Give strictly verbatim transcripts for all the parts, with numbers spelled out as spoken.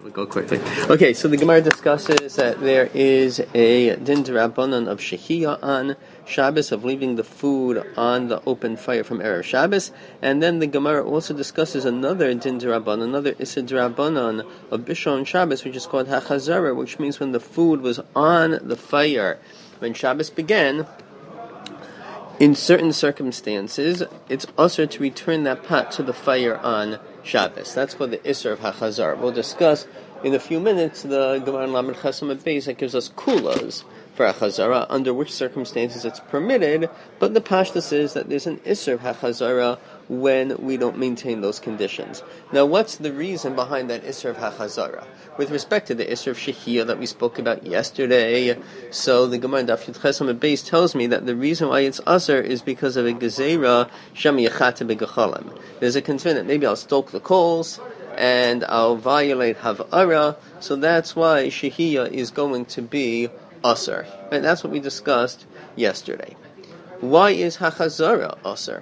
We'll go quickly. Okay, so the Gemara discusses that there is a din d'Rabbanan of shehiyah on Shabbos, of leaving the food on the open fire from Erev Shabbos, and then the Gemara also discusses another din d'Rabbanan, another issa d'Rabbanan of Bishon Shabbos, which is called hachazara, which means when the food was on the fire when Shabbos began. In certain circumstances, it's also to return that pot to the fire on Shabbos. That's called the Isser of HaChazar. We'll discuss in a few minutes the Gemara Lamed Chasam Beis that gives us kulas for HaChazara, under which circumstances it's permitted, but the pashtus is that there's an Isser of HaChazara when we don't maintain those conditions. Now, what's the reason behind that Isser of HaChazara? With respect to the Isser of Shehiyah that we spoke about yesterday, so the Gemara Daf Yud Ches Amud Beis tells me that the reason why it's Asr is because of a Gezerah Shem Yechata B'Gechalim. There's a concern that maybe I'll stoke the coals and I'll violate Havara, so that's why Shehiyah is going to be Asr. And that's what we discussed yesterday. Why is HaChazara Asr?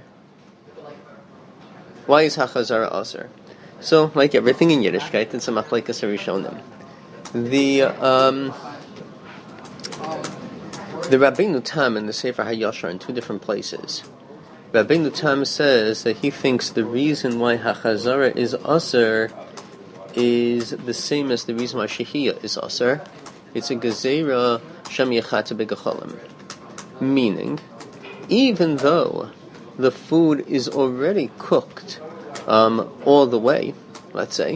Why is HaChazara Asr? So, like everything in Yiddishkeit, it's a machlekes harishonim. The um, the Rabbeinu Tam and the Sefer HaYashar in two different places. Rabbeinu Tam says that he thinks the reason why HaChazara is Asr is the same as the reason why Shehiyah is Asr. It's a Gezerah Shem Yechata B'Gechalim. Meaning, even though the food is already cooked um, all the way, let's say,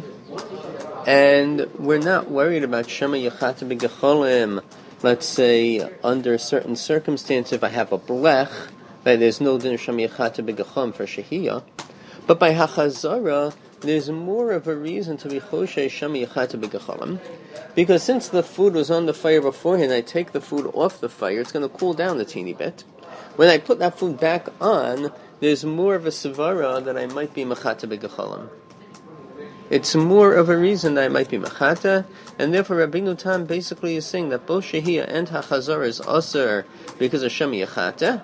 and we're not worried about Shema Yechata B'Gechalim, let's say, under certain circumstances, if I have a blech, that there's no din Shema Yechata B'Gechalim for Shehiyah, but by HaChazara, there's more of a reason to be Choshe Shema Yechata B'Gechalim, because since the food was on the fire beforehand, I take the food off the fire, it's going to cool down a teeny bit. When I put that food back on, there's more of a svara that I might be mechata b'gechalim. It's more of a reason that I might be mechata, and therefore Rabbeinu Tam basically is saying that both Shehiyah and HaChazara is aser because of Shem Yechata.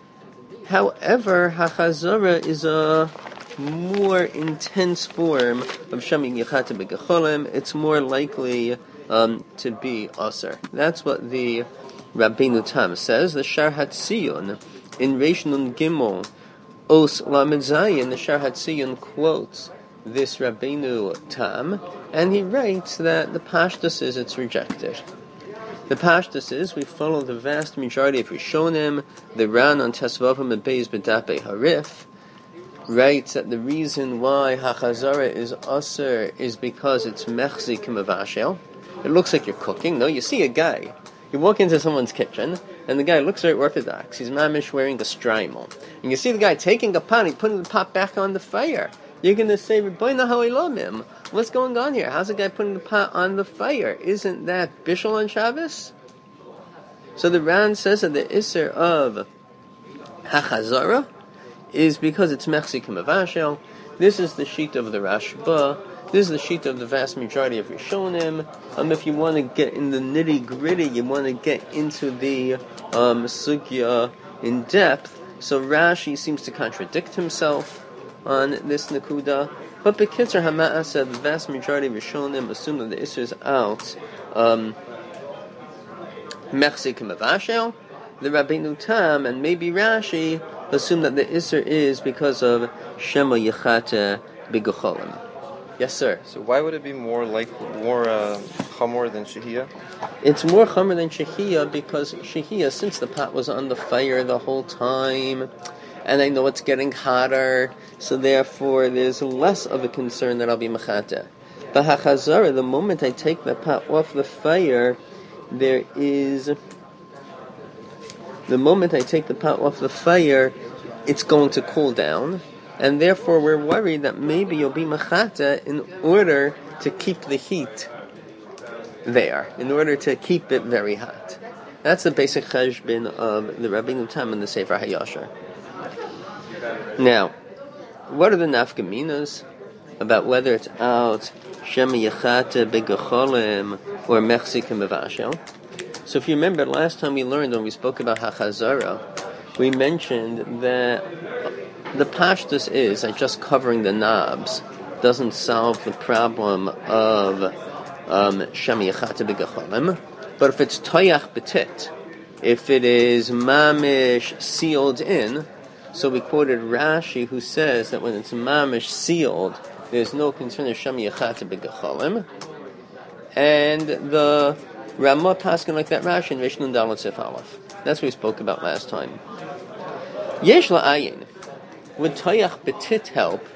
However, HaChazara is a more intense form of Shem Yechata b'gechalim. It's more likely um, to be aser. That's what the Rabbeinu Tam says. The Shar Hatziyun in Reish Nun Gimel Os Lamed Zayin, the Shar Hatziyun quotes this Rabbeinu Tam, and he writes that the pashtus is it's rejected. The pashtus is we follow the vast majority of Rishonim. The Ran on Tesvavim and Beis B'Dapei Harif writes that the reason why HaChazara is Aser is because it's Mechzi Kimavashel. It looks like you're cooking. No, you see a guy. You walk into someone's kitchen, and the guy looks very orthodox. He's mamish wearing a strimal. And you see the guy taking a pot, and putting the pot back on the fire. You're going to say, Rebbeinu Ha'olamim, what's going on here? How's the guy putting the pot on the fire? Isn't that Bishul on Shabbos? So the Ran says that the Isser of HaChazara is because it's Mechzi Kimavashel. This is the sheet of the Rashba. This is the sheet of the vast majority of Rishonim. Um, if you want to get in the nitty-gritty, you want to get into the um, sugya in depth. So Rashi seems to contradict himself on this nakuda. But Bekitzer Hama'a said the vast majority of Rishonim assume that the Isser is out Mechzi Kimavashel. The Rabbeinu Tam and maybe Rashi assume that the Isser is because of Shema Yechata B'Gechalim. Yes, sir. So why would it be more like more uh, chamor than shehiyah? It's more chamor than shehiyah because shehiyah, since the pot was on the fire the whole time, and I know it's getting hotter, so therefore there's less of a concern that I'll be mechata. But HaChazara, the moment I take the pot off the fire, there is the moment I take the pot off the fire, it's going to cool down. And therefore, we're worried that maybe you'll be mechata in order to keep the heat there, in order to keep it very hot. That's the basic cheshbin of the Rabbeinu Tam and the Sefer HaYashar. Now, what are the nafkaminas about whether it's out Shema Yechata B'Gechalim or Mechzi Kimavashel? So if you remember, last time we learned when we spoke about HaChazara, we mentioned that the pashtus is that just covering the knobs doesn't solve the problem of um, shami yachata b'gecholim. But if it's toyach betit, if it is mamish sealed in, so we quoted Rashi who says that when it's mamish sealed, there's no concern of shami yachata b'gecholim. And the Ramah paskin like that Rashi in Rishon Dalet Sif Aleph. That's what we spoke about last time. Yesh la'ayin. Would toyach betit help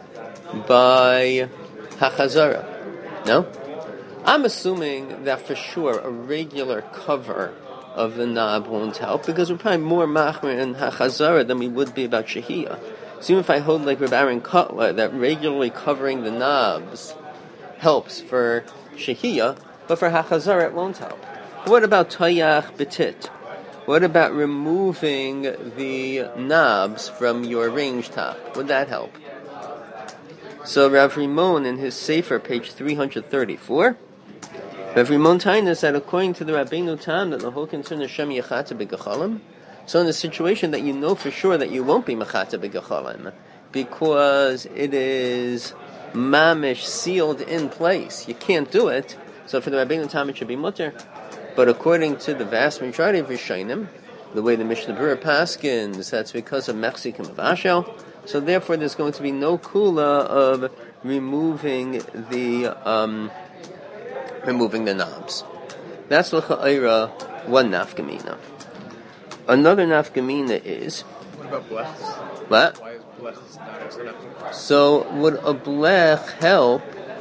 by hachazara? No? I'm assuming that for sure a regular cover of the knob won't help because we're probably more machmer in hachazara than we would be about shehiyah. So even if I hold like Reb Aaron Kotler that regularly covering the knobs helps for shehiyah, but for hachazara it won't help. What about toyach betit? What about removing the knobs from your range top? Would that help? So Rav Rimon in his Sefer, page three thirty-four, Rav Rimon Taina said, according to the Rabbeinu Tam, that the whole concern is Shem Yechata B'Gechalim. So in a situation that you know for sure that you won't be Mechata B'Gechalim, because it is mamish sealed in place, you can't do it. So for the Rabbeinu Tam, it should be mutter. But according to the vast majority of Rishonim, the way the Mishnah Berurah paskins, that's because of Mexican of Ashel. So therefore, there's going to be no kula of removing the um, removing the knobs. That's l'cha'ira one nafkamina. Another nafkamina is what about blechs? What? Why is blechs not enough? So would a blech help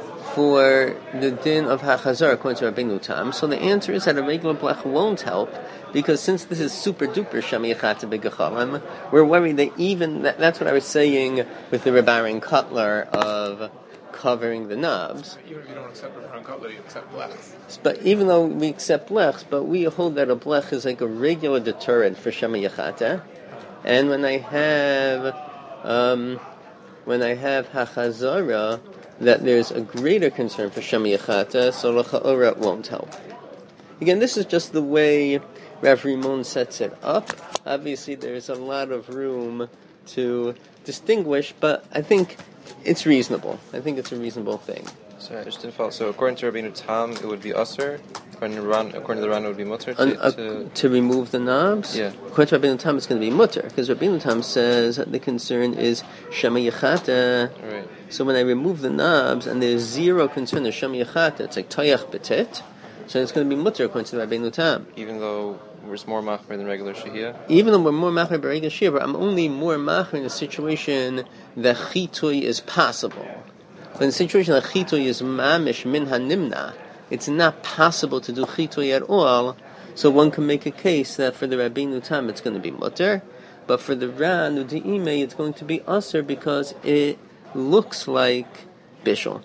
for the din of hachazar according to Rabbeinu Tam? So the answer is that a regular blech won't help, because since this is super duper shami yachata b'gechalim, we're worried that even that, that's what I was saying with the Reb Aaron Kotler of covering the knobs. Even if you don't accept Reb Aaron Kotler, you accept blechs. But even though we accept blechs, but we hold that a blech is like a regular deterrent for shami yachata, and when I have um, when I have hachazara, that there's a greater concern for Shemi Yachata, so l'cha'ora won't help. Again, this is just the way Rav Rimon sets it up. Obviously, there's a lot of room to distinguish, but I think it's reasonable. I think it's a reasonable thing. Sorry, I just didn't follow. So according to Rabbeinu Tam, it would be usher. According to Ran, according to the Ran, it would be mutter to, An, uh, to... to remove the knobs? Yeah. According to Rabbeinu Tam, it's going to be mutter, because Rabbeinu Tam says that the concern is Shemi Yachata. Right. So when I remove the knobs and there's zero concern of Shemi Yachata, it's like toyach betit, so it's going to be mutter according to the Rabbeinu Tam. Even though we're more machmer than regular shehiyah? Even though we're more machmer by regular shehiyah, I'm only more machmer in a situation that chitui is possible. But in a situation that chitui is mamish min hanimna, it's not possible to do chitui at all, so one can make a case that for the Rabbeinu Tam it's going to be mutter, but for the Ran Udi'ime it's going to be usher because it looks like bishul.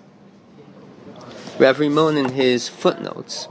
Rav Rimon in his footnotes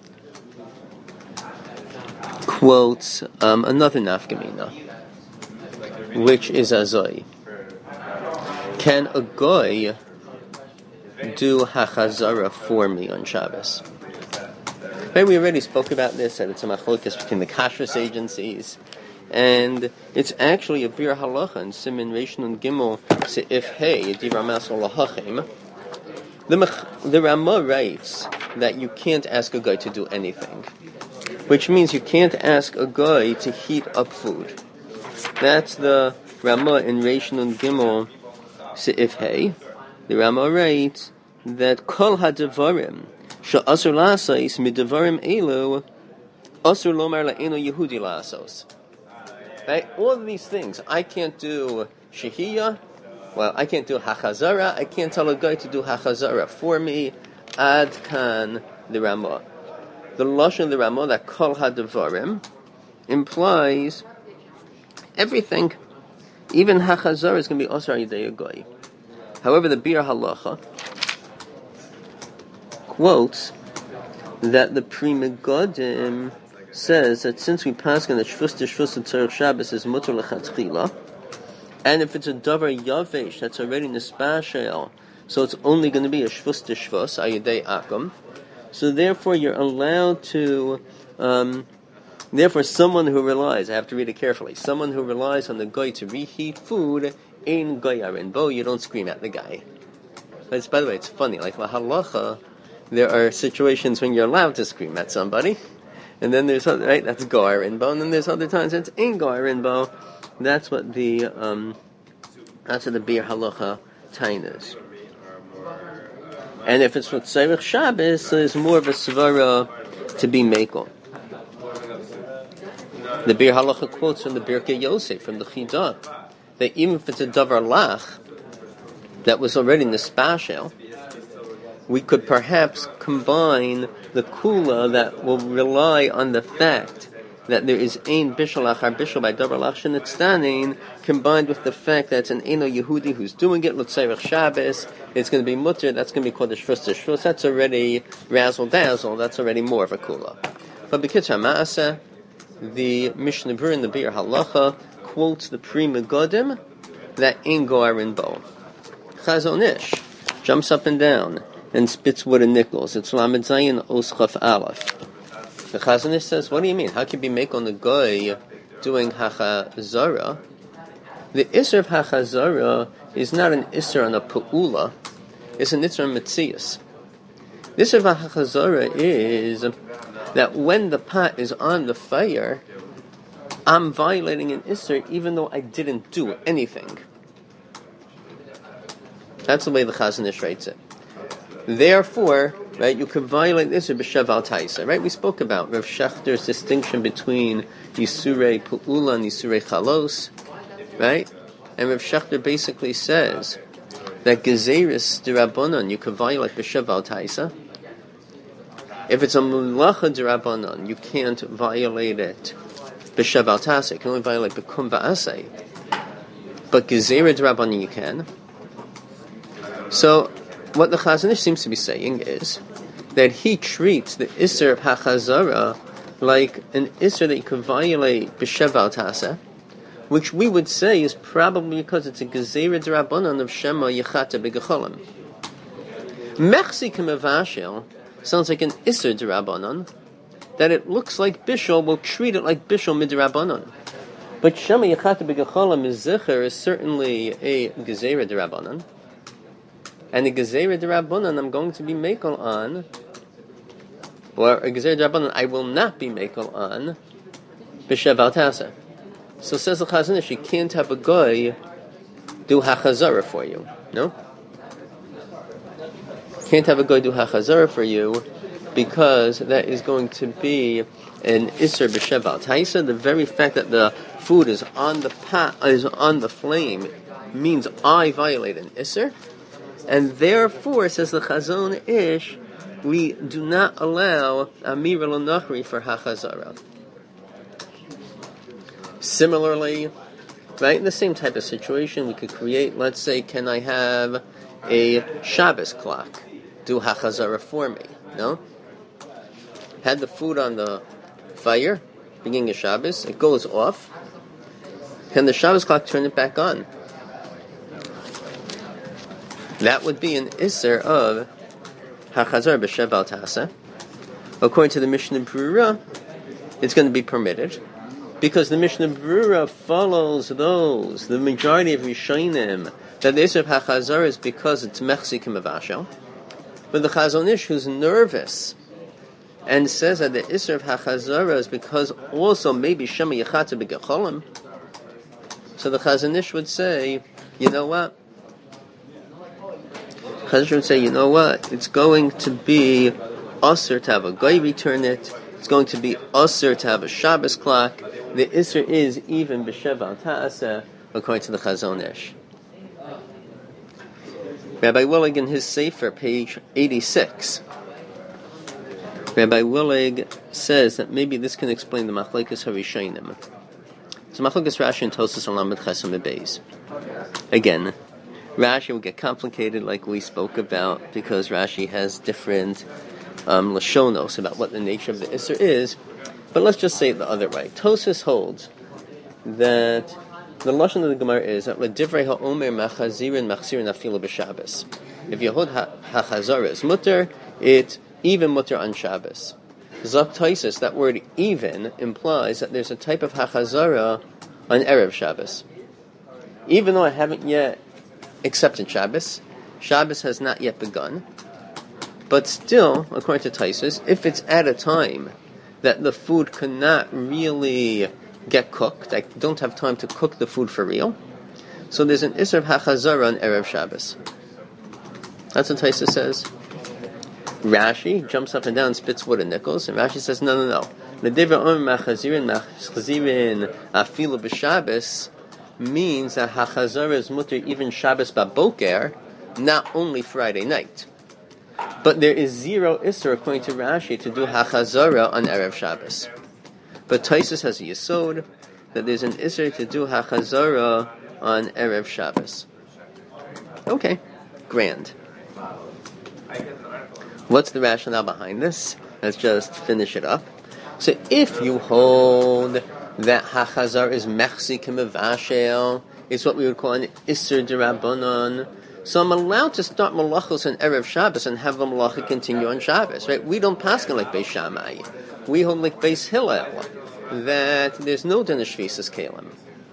quotes um, another nafkamina, which is azoi. Can a goy do hachazara for me on Shabbos? Right, we already spoke about this, that it's a machlokes between the kashrus agencies, and it's actually a bir halacha in Simin Reish Nun Gimel Seif Hey Divrei Masol Lahachim. The the Ramah writes that you can't ask a guy to do anything, which means you can't ask a guy to heat up food. That's the Ramah in Reish Nun Gimel Seif Hey. The Ramah writes that kol hadavarim she'asur la'asais midavarim elu asur lomar la'enu Yehudi la'asos. Right? All of these things, I can't do shehiyah, well, I can't do hachazara, I can't tell a guy to do hachazara for me, ad kan the Ramah. The lashon of the Ramah, that kol hadavarim, implies everything, even hachazara is going to be asur yidei a guy. However, the Bir Halacha quotes that the Pri Megadim says that since we pass on the Shvus to Shvus and Tzarech Shabbos is mutter lechatchila, and if it's a davar yavesh that's already nispashel, so it's only going to be a Shvus to Shvus ayidei akum. So therefore, you're allowed to. Um, therefore, someone who relies, I have to read it carefully. Someone who relies on the guy to reheat food. Ein goyarin bo, you don't scream at the guy. But it's, by the way, it's funny. Like la halacha, there are situations when you're allowed to scream at somebody, and then there's other, right, that's gar inbo, and then there's other times it's in gar inbo. That's what the um, that's what the bir halacha tain is. And if it's with Tzarech Shabbos, so there's more of a svara to be makel. The bir halacha quotes from the Birkei Yosef, from the Chidah, that even if it's a davar lach that was already nespashel, we could perhaps combine the kula that will rely on the fact that there is ein bishul achar bishul by davar lach shenitzdanin, combined with the fact that it's an Eino Yehudi who's doing it, l'tzarech Shabbos, it's going to be mutter, that's going to be called a shvus to shvus, that's already razzle dazzle, that's already more of a kula. But b'kitzur ma'aseh, the Mishnah Berurah in the Bir Halacha quotes the Pri Megadim that ein gar in bo. Chazon Ish jumps up and down and spits wood and nickels. It's Lamed Zayin Os Chaf Aleph. The Chazon Ish says, what do you mean? How can you be make on the guy doing Hachazara? The Isser of Hachazara is not an Isser on a Pa'ula, it's an Isser on Metzias. The Isser of Hachazara is that when the pot is on the fire, I'm violating an Isser even though I didn't do anything. That's the way the Chazon Ish writes it. Therefore, right, you can violate Isser b'shev al taisa. Right, we spoke about Rav Shachter's distinction between Yisurei Pu'ula and Yisurei Chalos. Right? And Rav Shachter basically says that Gezeris D'Rabbanan you can violate b'shev al taisa. If it's a mulacha d'Rabbanan, you can't violate it b'shev al taisa. You can only violate b'kum ba'asei. But Gezerah d'Rabbanan you can. So, what the Chazon Ish seems to be saying is that he treats the Isser of Hachazara like an Isser that you can violate b'shev al taisa, which we would say is probably because it's a Gezerah d'Rabbanan of Shema Yechata b'gecholim. Mechzi k'mevashel sounds like an Isser d'Rabbanan, that it looks like Bishul, will treat it like Bishul midrabbanan. But Shema Yechata b'gecholim is Zecher is certainly a Gezerah d'Rabbanan. And the Gezerah d'Rabbanan I'm going to be makel on, or a Gezerah d'Rabbanan I will not be makel on, b'shev al taisa. So says the Chazon Ish, you can't have a guy do hachazara for you. No? Can't have a guy do hachazara for you because that is going to be an Isser b'shev al taisa. The very fact that the food is on the pot, is on the flame, means I violate an Isser. And therefore, says the Chazon Ish, we do not allow Amir al-Nachri for Hachazara. Similarly, right, in the same type of situation, we could create, let's say, can I have a Shabbos clock do Hachazara for me? No? Had the food on the fire, beginning of Shabbos, it goes off. Can the Shabbos clock turn it back on? That would be an Isser of Hachazar b'shev al taisa. According to the Mishnah Berurah, it's going to be permitted, because the Mishnah Berurah follows those, the majority of Rishonim, that the Isser of Hachazar is because it's Mechzi k'mevashel. But the Chazon Ish, who's nervous, and says that the Isser of Hachazar is because also maybe Shema Yechata b'gecholim, so the Chazon Ish would say, you know what? Chazon would say, you know what? It's going to be usher to have a guy return it. It's going to be usher to have a Shabbos clock. The Isser is even b'shev al taisa, according to the Chazon Ish. Rabbi Willig in his Sefer, page eighty-six, Rabbi Willig says that maybe this can explain the Machlekes HaRishonim. So Machlekes Rashi and Tosas and Lamed Chesam Beis. Again, Rashi will get complicated like we spoke about because Rashi has different um, Lashonos about what the nature of the Isser is. But let's just say it the other way. Tosas holds that the Lashon of the Gemara is that L'divrei ha'omer machazirin machzirin afilu b'Shabbos. If you hold hachazara is mutter, it even mutter on Shabbos. Zok Tosas, that word even implies that there's a type of hachazara on Erev Shabbos. Even though I haven't yet accepted Shabbos, Shabbos has not yet begun, But still, according to Taisus, if it's at a time that the food cannot really get cooked, I don't have time to cook the food for real, so there's an Isser of Hachazara on Erev Shabbos. That's what Taisus says. Rashi jumps up and down and spits wood and nickels, and Rashi says, no, no, no. L'divrei Omer Machazirin Machazirin Afilu B'Shabbos means that Hachazara is mutter even Shabbos Baboker, not only Friday night. But there is zero Isser, according to Rashi, to do Hachazara on Erev Shabbos. But Taisus has a Yesod that there's an Isser to do Hachazara on Erev Shabbos. Okay, grand. What's the rationale behind this? Let's just finish it up. So if you hold that Hachazar is Mechzik Mevashel, it's what we would call an Isser D'Rabbanan, so I'm allowed to start Malachos on Erev Shabbos and have the Malacha continue on Shabbos, right? We don't pass like Beis Shammai. We hold like Beis Hillel, that there's no din of Shvisas Kalim.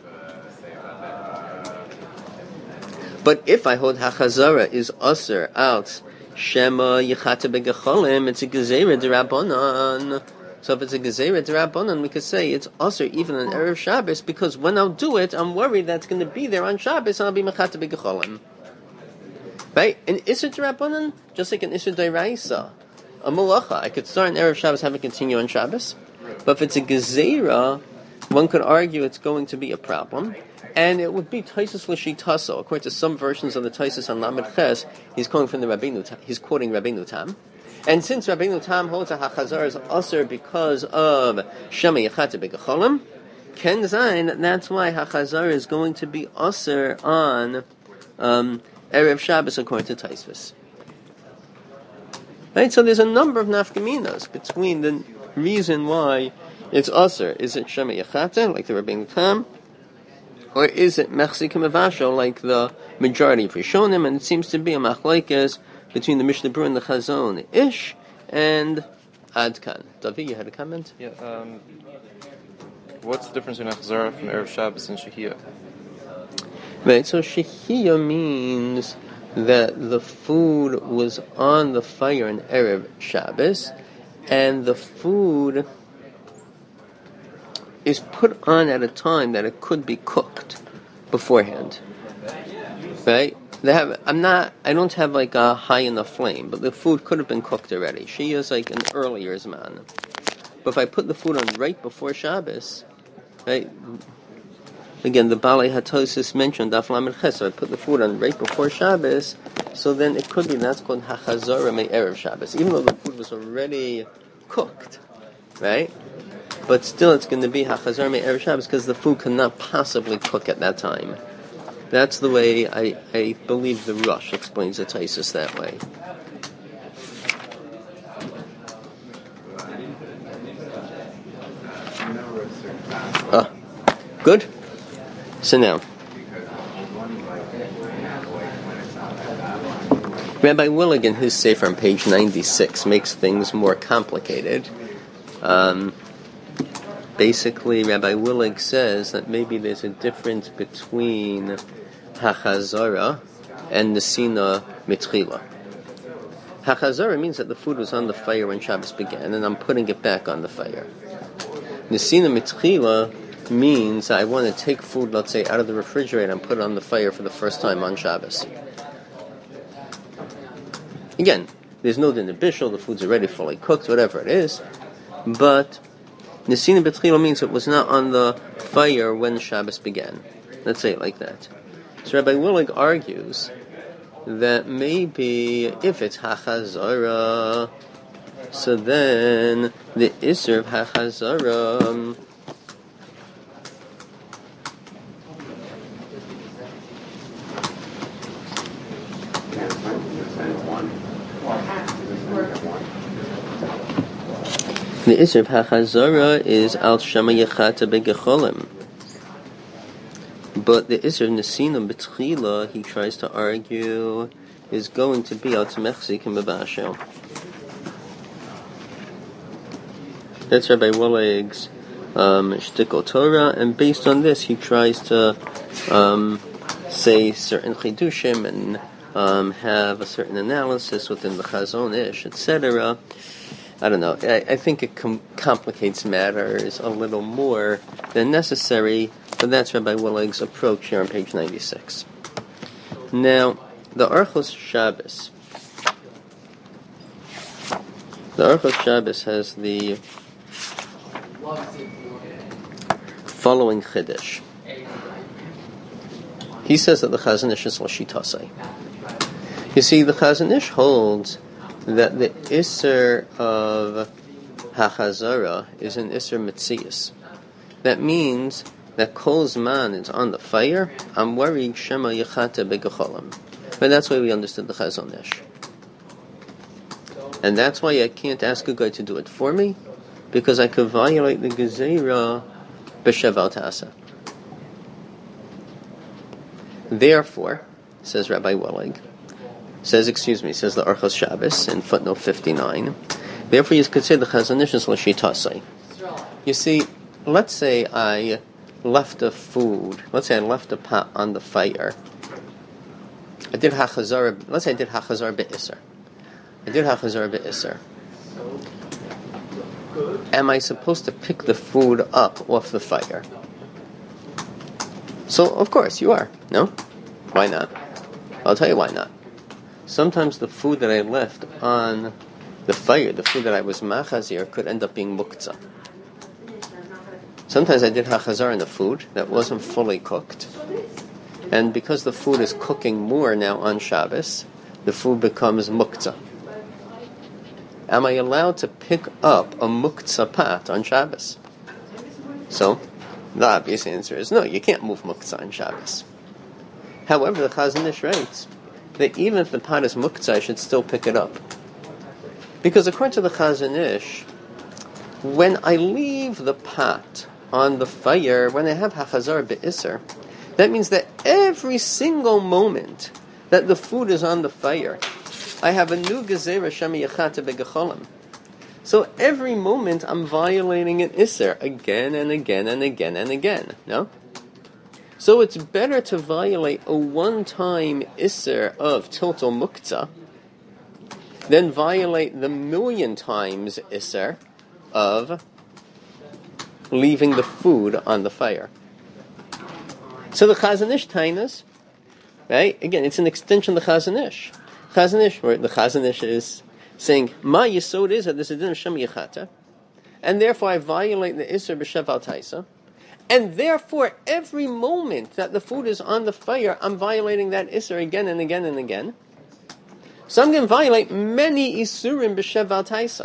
But if I hold Hachazara is Aser out Shema Yechata Begecholim, it's a Gezerah D'Rabbanan. So if it's a Gezerah D'Rabbanan, we could say it's Aser even on Erev Shabbos, because when I'll do it, I'm worried that it's going to be there on Shabbos and I'll be Mechata Begecholim. Right? An Isser D'Rabbanan, just like an Isser D'Oraisa, a Malacha, I could start on Erev Shabbos, have it continue on Shabbos. But if it's a Gezerah, one could argue it's going to be a problem. And it would be Taisus L'Shitaso. According to some versions of the Taisus on Lamed Ches, he's quoting from the Rabbeinu Tam. He's quoting Rabbeinu Tam. And since Rabbeinu Tam holds a Hachazar is Aser because of Shema Yechata Begecholim, Ken Zayin, that's why Hachazar is going to be Aser on um, Erev Shabbos according to Taisus. Right? So there's a number of nafkaminas between the reason why it's Aser. Is it Shema Yechata, like the Rabbeinu Tam? Or is it Mechzik Mevashel, like the majority of Rishonim? And it seems to be a machlokes between the Mishnah Berurah and the Chazon Ish and Adkan. Davi, you had a comment? Yeah. Um, what's the difference between Achazara from Erev Shabbos and Shehiyah? Right. So Shehiyah means that the food was on the fire in Erev Shabbos, and the food is put on at a time that it could be cooked beforehand, right? They have. I'm not. I don't have like a high enough flame, but the food could have been cooked already. She is like an earlier zman. But if I put the food on right before Shabbos, right? Again, the Balei Hatosis mentioned Daf Lamed Ches. So I put the food on right before Shabbos, so then it could be that's called Hachazara Me Erev Shabbos, even though the food was already cooked, right? But still, it's going to be Hachazar Me Erev Shabbos because the food cannot possibly cook at that time. That's the way I, I believe the Rush explains the Taisus that way. Ah, good. So now, Rabbi Willig in his Sefer on page ninety-six makes things more complicated. Um... Basically, Rabbi Willig says that maybe there's a difference between Hachazara and Nesina Mitchila. Hachazara means that the food was on the fire when Shabbos began, and I'm putting it back on the fire. Nesina Mitchila means I want to take food, let's say, out of the refrigerator and put it on the fire for the first time on Shabbos. Again, there's no din of bishul, the food's already fully cooked, whatever it is, but Nesina B'tchila means it was not on the fire when Shabbos began. Let's say it like that. So Rabbi Willig argues that maybe if it's Hachazara, so then the Isser of Hachazara the Isser of Hachazara is Al Shema Yechata Begecholim. But the Isser of Nesina B'tchila, he tries to argue, is going to be Al Tzmechzik and Mevashel. That's Rabbi Willig's um, Shtikol Torah, and based on this, he tries to um, say certain Chidushim and um, have a certain analysis within the Chazon Ish, et cetera. I don't know. I, I think it com- complicates matters a little more than necessary, but that's Rabbi Willig's approach here on page ninety-six. Now, the Orchos Shabbos. The Orchos Shabbos has the following chiddush. He says that the Chazon Ish is Lashitasei. You see, the Chazon Ish holds that the Isser of Hachazara is an Isser Metzias. That means that Kol Zman is on the fire, I'm worried Shema Yechata Begecholim. But that's why we understood the Chazon Ish. And that's why I can't ask a guy to do it for me, because I could violate the Gezerah B'Sheval Ta'asa. Therefore, says Rabbi Willig, says, excuse me, says the Orchos Shabbos in footnote fifty-nine, therefore you could say the Chazon Ish is L'Shitasei. You see, let's say I left a food, let's say I left a pot on the fire. I did Hachazar, let's say I did Hachazar Be'Isser. I did Hachazar Be'Isser. Am I supposed to pick the food up off the fire? So, of course, you are. No? Why not? I'll tell you why not. Sometimes the food that I left on the fire, the food that I was machazir, could end up being muktzah. Sometimes I did hachazar in the food that wasn't fully cooked. And because the food is cooking more now on Shabbos, the food becomes muktzah. Am I allowed to pick up a muktzah pot on Shabbos? So, the obvious answer is no, you can't move muktzah on Shabbos. However, the Chazon Ish writes that even if the pot is muktzah, I should still pick it up. Because according to the Chazon Ish, when I leave the pot on the fire, when I have hachazar be'isser, that means that every single moment that the food is on the fire, I have a new gezerah shemi yachata begecholim. So every moment I'm violating an isser again and again and again and again. No? So it's better to violate a one-time isser of tiltal muktzah than violate the million times isser of leaving the food on the fire. So the Chazon Ish tainas, right? Again, it's an extension of the Chazon Ish. Chazon Ish, where the Chazon Ish is saying, my yisod is that this is din shem yechata, and therefore I violate the isser b'sheval taisa, and therefore every moment that the food is on the fire, I'm violating that isser again and again and again. So I'm going to violate many isurim b'sheval taisa.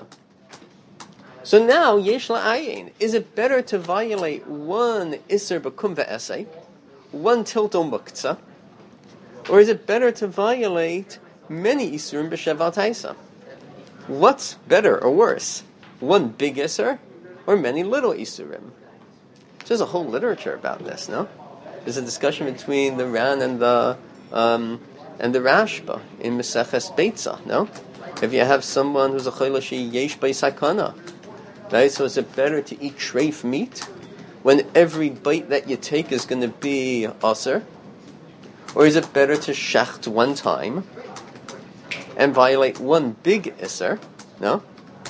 So now, yesh la'ayin, is it better to violate one isser b'kum v'esei, one tilto muktzah, or is it better to violate many isurim b'sheval taisa? What's better or worse? One big isser or many little isurim? There's a whole literature about this, no? There's a discussion between the Ran and the um, and the Rashba in Meseches Beitza, no? If you have someone who's a chayla yesh sakana, right? So is it better to eat treif meat when every bite that you take is going to be aser? Or is it better to shacht one time and violate one big isser, no?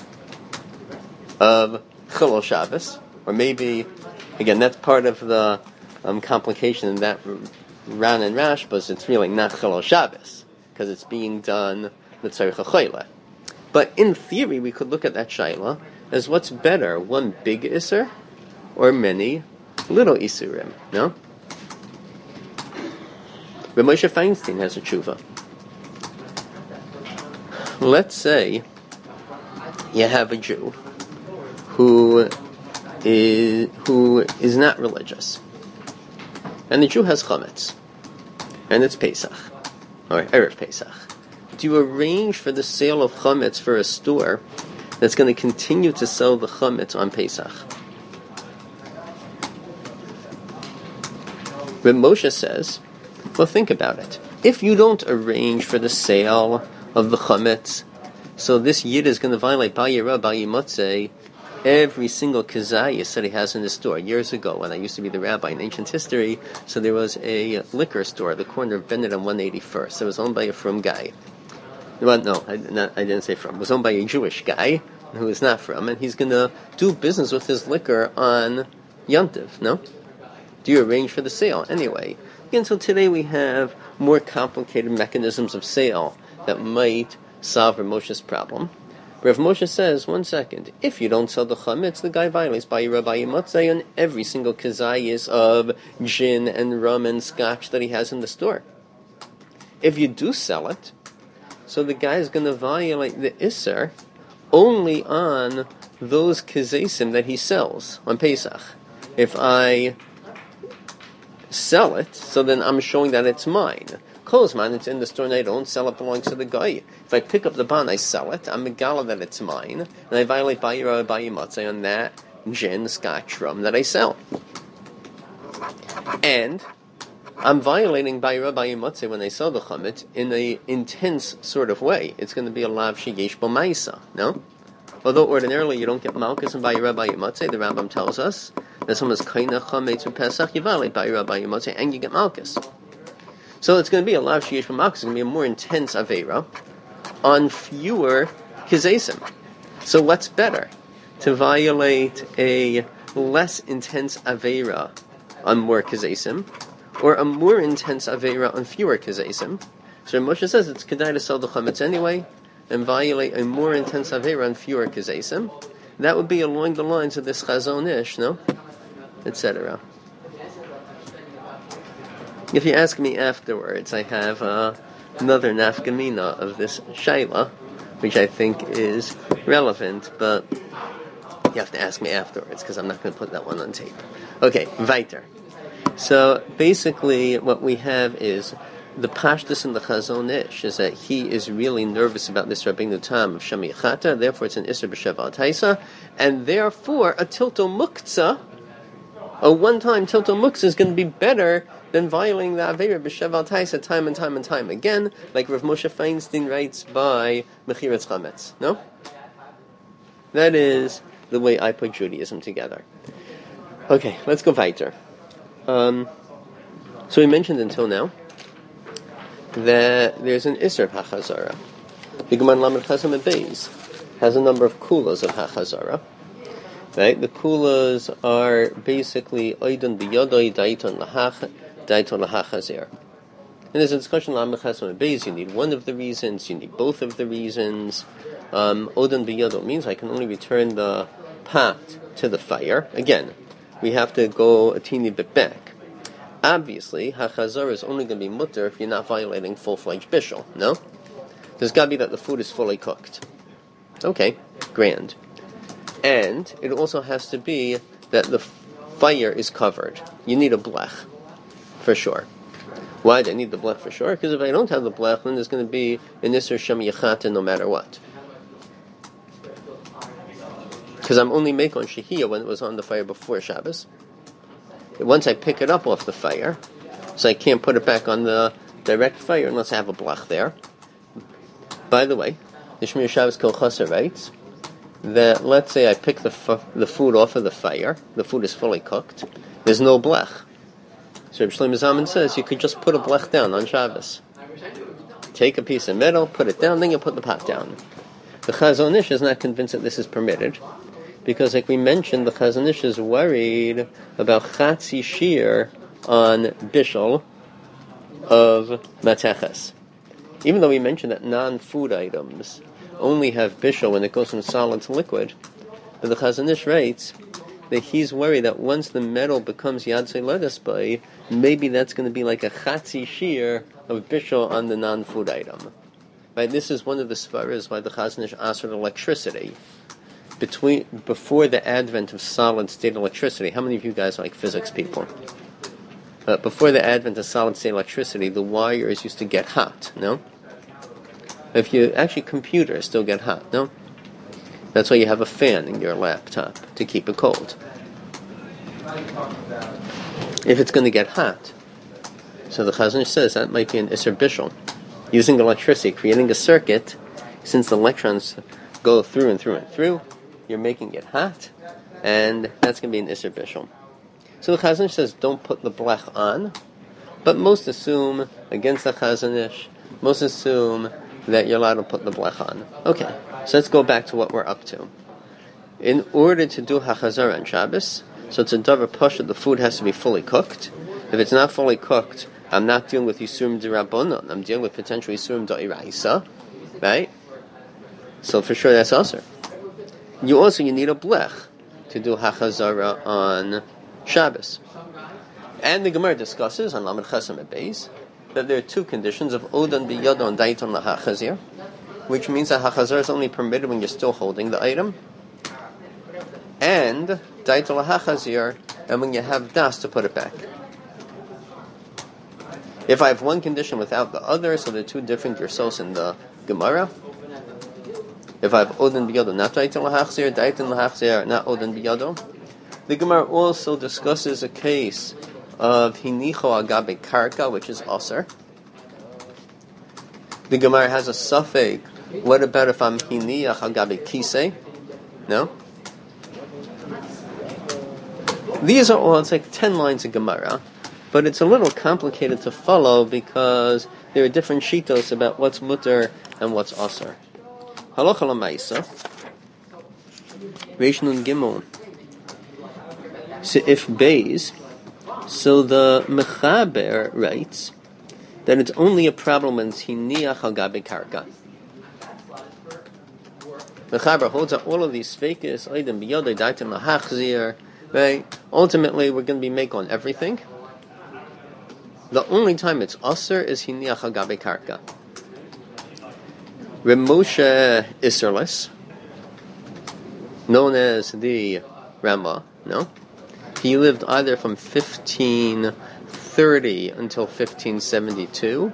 Of Chilul Shabbos, or maybe, again, that's part of the um, complication in that Ran and Rashba, it's really not Chilul Shabbos, because it's being done l'tzarich ha'chayla. But in theory, we could look at that shayla as what's better, one big isser or many little isurim, no? But Moshe Feinstein has a tshuva. Let's say you have a Jew who is who is not religious, and the Jew has chametz, and it's Pesach or Erev Pesach. Do you arrange for the sale of chametz for a store that's going to continue to sell the chametz on Pesach? But Moshe says, well, think about it. If you don't arrange for the sale of the chametz, so this yid is going to violate Bal Yirah, Bal Yimatzeh every single kazayas that he has in the store. Years ago, when I used to be the rabbi in ancient history, so there was a liquor store at the corner of Bennett and one eighty-first. It was owned by a frum guy. Well, no, I, not, I didn't say frum. It was owned by a Jewish guy who is not frum, and he's going to do business with his liquor on Yontiv, no? Do you arrange for the sale? Anyway, until today we have more complicated mechanisms of sale that might solve Rav Moshe's problem. Rav Moshe says, one second, if you don't sell the chametz, the guy violates by Rabbi Motzei on every single kazayis of gin and rum and scotch that he has in the store. If you do sell it, so the guy is going to violate the Isser only on those kazesim that he sells on Pesach. If I sell it, so then I'm showing that it's mine. Kozman, it's in the store and I don't sell it, belongs to the guy. If I pick up the bond, I sell it, I'm megala that it's mine, and I violate Bayira Bayimatzai on that gin, scotch, rum that I sell. And I'm violating Bayira Bayimatzai when I sell the chametz in an intense sort of way. It's going to be a lav sheyesh bo ma'isa, no? Although ordinarily you don't get malchus and Bayira Bayimatzai, the Rambam tells us that someone's kaina chametz for Pesach, you violate Bayira Bayimatzai and you get malchus. So it's going to be a lav sheyesh bo malchus. It's going to be a more intense aveira on fewer kizesim. So what's better? To violate a less intense aveira on more kizesim, or a more intense aveira on fewer kizesim? So Moshe says it's kedai to sell the chametz anyway, and violate a more intense aveira on fewer kizesim. That would be along the lines of this chazon ish, no? Etc. If you ask me afterwards, I have uh, another nafkamina of this shaila, which I think is relevant, but you have to ask me afterwards, because I'm not going to put that one on tape. Okay, weiter. So, basically, what we have is, the pashtus in the chazon ish is that he is really nervous about this Rabbeinu Tam of Shami Chata, therefore it's an Isser B'Shevat Taisa, and therefore a Tilto Muktzah, a one-time Tilto Muktzah is going to be better than violating the Aveira B'Shevat Taisa time and time and time again, like Rav Moshe Feinstein writes by Mechiras Chametz. No? That is the way I put Judaism together. Okay, let's go weiter. Um, so we mentioned until now that there's an Isser of HaChazara. The Gemara Lamed Chazam Beis has a number of kulas of HaChazara. Right? The kulas are basically Oidon B'Yodoi, Daiton Lahach, Daiton Lahachazir. And there's a discussion Lamed Chazam Beis. You need one of the reasons, you need both of the reasons. Um, Odon B'Yodo means I can only return the pot to the fire. Again, we have to go a teeny bit back. Obviously, hachazara is only going to be mutter if you're not violating full-fledged bishul, no? There's got to be that the food is fully cooked. Okay, grand. And it also has to be that the fire is covered. You need a blech, for sure. Why do I need the blech for sure? Because if I don't have the blech, then there's going to be an Isser Shem Yechata no matter what. Because I'm only making on Shehiyah when it was on the fire before Shabbos. Once I pick it up off the fire, so I can't put it back on the direct fire unless I have a blach there. By the way, the Shmir Shabbos Kol Chaser writes that let's say I pick the f- the food off of the fire, the food is fully cooked, there's no blech. So Reb Shlomo Zalman says you could just put a blech down on Shabbos. Take a piece of metal, put it down, then you put the pot down. The Chazon Ish is not convinced that this is permitted, because, like we mentioned, the Chazon Ish is worried about Chatzi Shir on Bishul of Mateches. Even though we mentioned that non-food items only have Bishul when it goes from solid to liquid, but the Chazon Ish writes that he's worried that once the metal becomes Yad Ledas Bay, maybe that's going to be like a Chatzi Shir of Bishul on the non-food item. Right? This is one of the svaras why the Chazon Ish asked for electricity. Between before the advent of solid-state electricity, how many of you guys are like physics people? Uh, before the advent of solid-state electricity, the wires used to get hot, no? If you actually, computers still get hot, no? That's why you have a fan in your laptop to keep it cold. If it's going to get hot, so the Chazon Ish says that might be an Isser Bishul, using electricity, creating a circuit, since the electrons go through and through and through. you're making it hot, and that's going to be an Isser Bishul. So the Chazon Ish says don't put the blech on, but most assume, against the Chazon Ish, most assume that you're allowed to put the blech on. Okay, so let's go back to what we're up to. In order to do hachazara on Shabbos, so it's a davar pasha, the food has to be fully cooked. If it's not fully cooked, I'm not dealing with Yisurim D'Rabbanan, I'm dealing with potentially Yisurim D'Oraisa, right? So for sure that's also. You also, you need a blech to do hachazara on Shabbos. And the Gemara discusses on Lamed Chesam at Beis that there are two conditions of Odan B'Yado and Daiton L'Hachazir, which means that hachazara is only permitted when you're still holding the item, and Daiton L'Hachazir, and when you have das to put it back. If I have one condition without the other, so there are two different yersos in the Gemara. If I have Odan B'Yado, not Daiton L'Hachazir, Daiton L'Hachazir, not Odan B'Yado. The Gemara also discusses a case of Hinicho Agabe Karka, which is Aser. The Gemara has a suffix. What about if I'm Hiniach Agabe Kisei? No? These are all, it's like ten lines of Gemara, but it's a little complicated to follow because there are different shitos about what's mutter and what's Aser. Halacha L'Maisa, Reish Nun Gimel. So if Beis, so the Mechaber writes that it's only a problem when it's Hiniach al Gabe Karka. Mechaber holds that all of these fakis, Odan B'Yado, Daiton L'Hachazir, right? Ultimately, we're going to be make on everything. The only time it's Aser is Hiniach al Gabe Karka. Reb Moshe Isserles, known as the Rama, no? He lived either from fifteen thirty until fifteen seventy-two,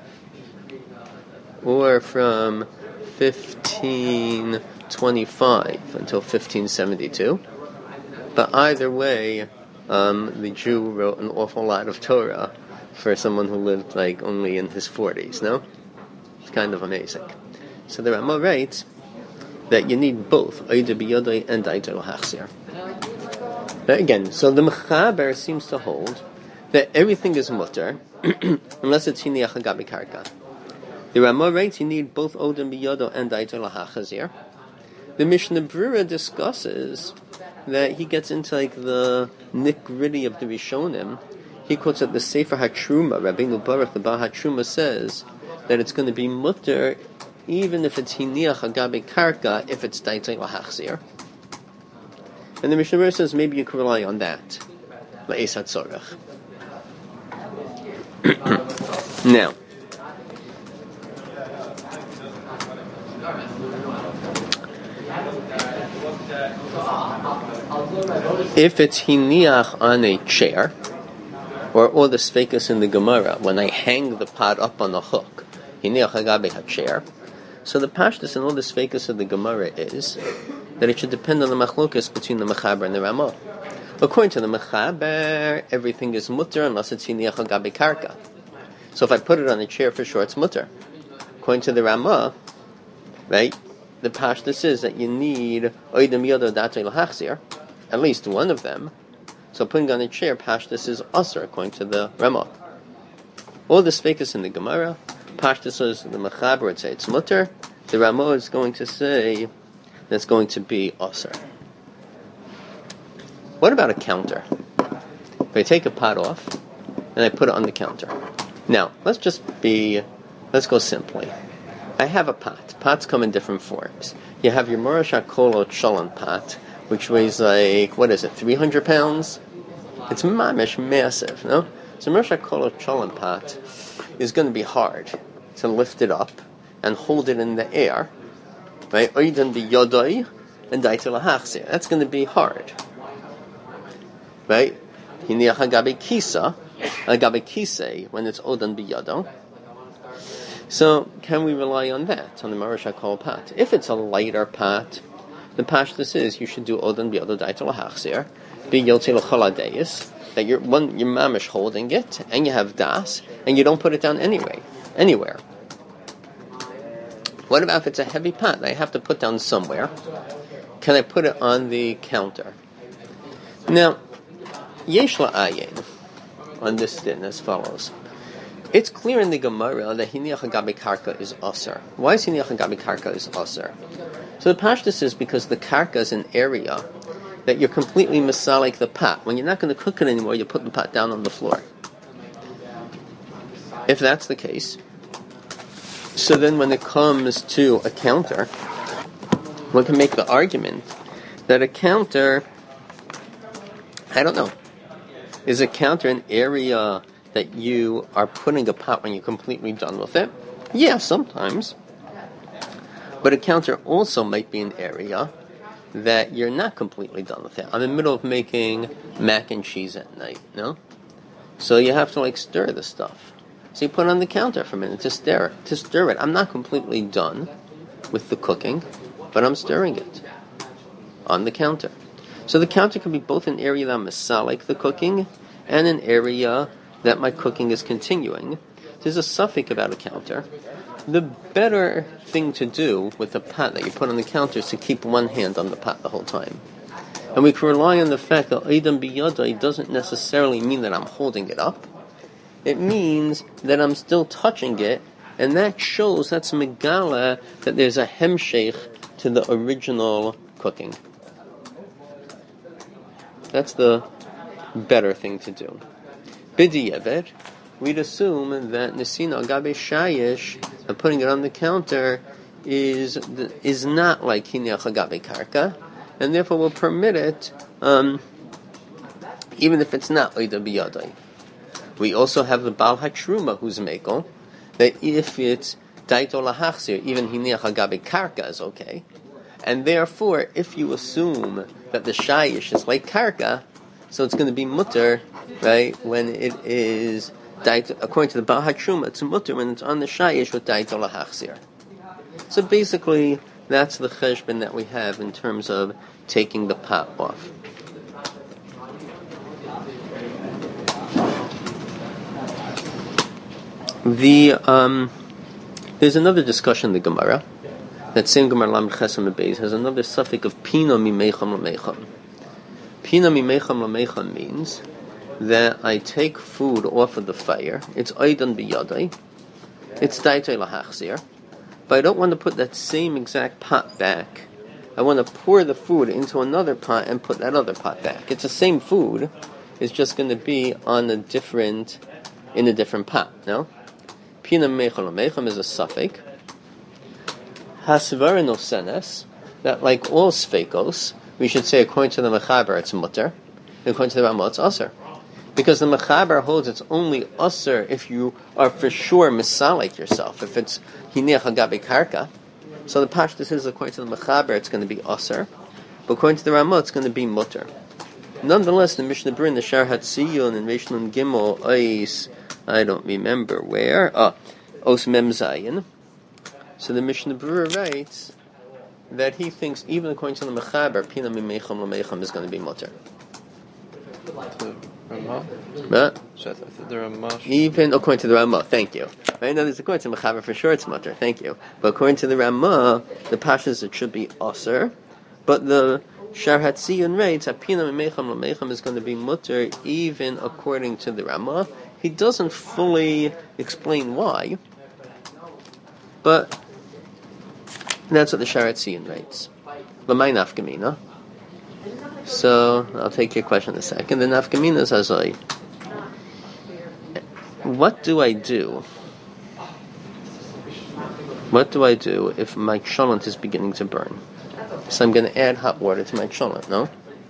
or from fifteen twenty-five until fifteen seventy-two. But either way, um, the Jew wrote an awful lot of Torah for someone who lived like only in his forties, no? It's kind of amazing. So the Rama writes that you need both, Odan B'Yado and Daiton L'Hachazir. Again, so the Mechaber seems to hold that everything is mutter unless it's Hiniach Agabe Karka. The Rama writes you need both Odan B'Yado and Daiton L'Hachazir. The Mishnah Brura discusses that he gets into like the nitty-gritty of the Rishonim. He quotes that the Sefer HaTruma, Rabbeinu Baruch, the Baal HaTruma, says that it's going to be mutter even if it's Hiniach Agabe Karka, if it's Daiton L'Hachazir. And the Mishnah Berurah says maybe you can rely on that. La'es HaTzorach. Now, if it's Hiniach on a chair, or all the sfekas in the Gemara, when I hang the pot up on a hook, Hiniach Agabe HaChair, so the pashtus and all the sfekas of the Gemara is that it should depend on the machlokas between the Mechaber and the Ramah. According to the Mechaber, everything is mutter unless it's Hiniach al Gabe Karka. So if I put it on a chair, for sure it's mutter. According to the Ramah, right, the pashtus is that you need Odan B'Yado Daiton L'Hachazir, at least one of them. So putting on a chair, pashtus is Aser, according to the Ramah. All the sfekas in the Gemara, pashtus is the Mechaber would say it's mutter. The Ramah is going to say that's going to be Aser. What about a counter? If I take a pot off and I put it on the counter. Now, let's just be, let's go simply. I have a pot. Pots come in different forms. You have your Morosh HaKol Shalom pot, which weighs like, what is it, three hundred pounds? It's mamish massive, no? So Morosh HaKol Shalom pot is going to be hard to lift it up and hold it in the air. Right? Odan B'Yado and Daiton L'Hachazir. That's going to be hard. Right? Hiniach Agabe Kisa, Agabe Kisei, when it's Odan B'Yado. So, can we rely on that, on the Morosh HaKol pot? If it's a lighter pot, the pashtus is you should do Odan B'Yado Daiton L'Hachazir, B'Yotzei L'Chol HaDeis, that you're, one, you're mamish holding it, and you have das, and you don't put it down anyway, anywhere. What about if it's a heavy pot that I have to put down somewhere? can I put it on the counter? Now, yesh la'ayin on this din as follows. It's clear in the Gemara that hiniach agabi karka is aser. Why is hiniach agabi karka is aser? So the pashtus is because the karka is an area that you're completely misalik the pot. When you're not going to cook it anymore, you put the pot down on the floor. If that's the case, so then when it comes to a counter, one can make the argument that a counter, I don't know, is a counter an area that you are putting a pot when you're completely done with it? Yeah, sometimes. But a counter also might be an area that you're not completely done with it. I'm in the middle of making mac and cheese at night, no? So you have to like stir the stuff. So you put it on the counter for a minute to stir it. To stir it. I'm not completely done with the cooking, but I'm stirring it on the counter. So the counter can be both an area that I'm masalik the cooking and an area that my cooking is continuing. There's a suffix about a counter. The better thing to do with a pot that you put on the counter is to keep one hand on the pot the whole time. And we can rely on the fact that Eidam biyadai doesn't necessarily mean that I'm holding it up. It means that I'm still touching it, and that shows, that's megala, that there's a hemshech to the original cooking. That's the better thing to do. B'diavad, we'd assume that nesina agabe shayish, putting it on the counter, is is not like hiniach agabe karka, and therefore will permit it, um, even if it's not oida biyadai. We also have the Baal HaTruma who's mekel, that if it's daito lahachzir, even hiniach agabe karka is okay. And therefore, if you assume that the shayish is like karka, so it's going to be mutter, right, when it is, daito, according to the Baal HaTruma, it's mutter when it's on the shayish with daito lahachzir. So basically, that's the cheshbon that we have in terms of taking the pot off. The um, there's another discussion in the Gemara. That same Gemara Lam Chesam Beis has another suffix of Pina Mimecham Lamecham. Pina Mimecham Lamecham means that I take food off of the fire. It's Aidan Biyadai. It's Daitei Lahachzir. But I don't want to put that same exact pot back. I want to pour the food into another pot and put that other pot back. It's the same food. It's just going to be on a different, in a different pot. No. Pina Mimecham Lamecham is a suffix. Hasvara no senes, that like all sfeikos, we should say according to the Mechaber it's mutter, and according to the Ramah it's aser. Because the Mechaber holds it's only aser if you are for sure misalik yourself, if it's hiniach agabe karka. So the pashtus is according to the Mechaber it's going to be aser, but according to the Ramah it's going to be mutter. Nonetheless, the Mishnah Berurah in the Shar Hatziyun and Mishnah Gimel Ois, I don't remember where, ah, Os Mem Zayin. So the Mishnah Berurah writes that he thinks even according to the Mechaber, Pina Mimecham Lamecham is going to be mutter. The Ramah? But the Ramah. Even according to the Ramah, thank you. I know there's according to the Mechaber for sure it's mutter, thank you. But according to the Ramah, the pashas it should be aser. But the Shar Hatziyun writes that Pina Mimecham Lamecham is going to be mutter even according to the Ramah. He doesn't fully explain why, but that's what the Shar Hatziyun writes. L'may nafkamina. So I'll take your question in a second. The nafkamina says, like, what do I do? What do I do if my cholent is beginning to burn? So I'm going to add hot water to my cholent, no?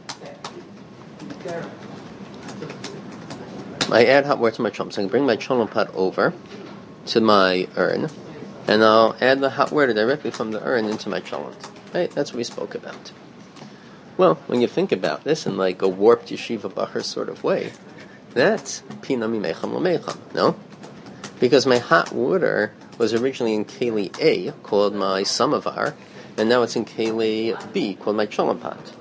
I add hot water to my cholent. So I can bring my cholent pot over to my urn, and I'll add the hot water directly from the urn into my cholent. Right? That's what we spoke about. Well, when you think about this in like a warped yeshiva bacher sort of way, that's Pina Mimecham Lamecham, no? Because my hot water was originally in Keli A, called my samovar, and now it's in Keli B, called my cholent pot.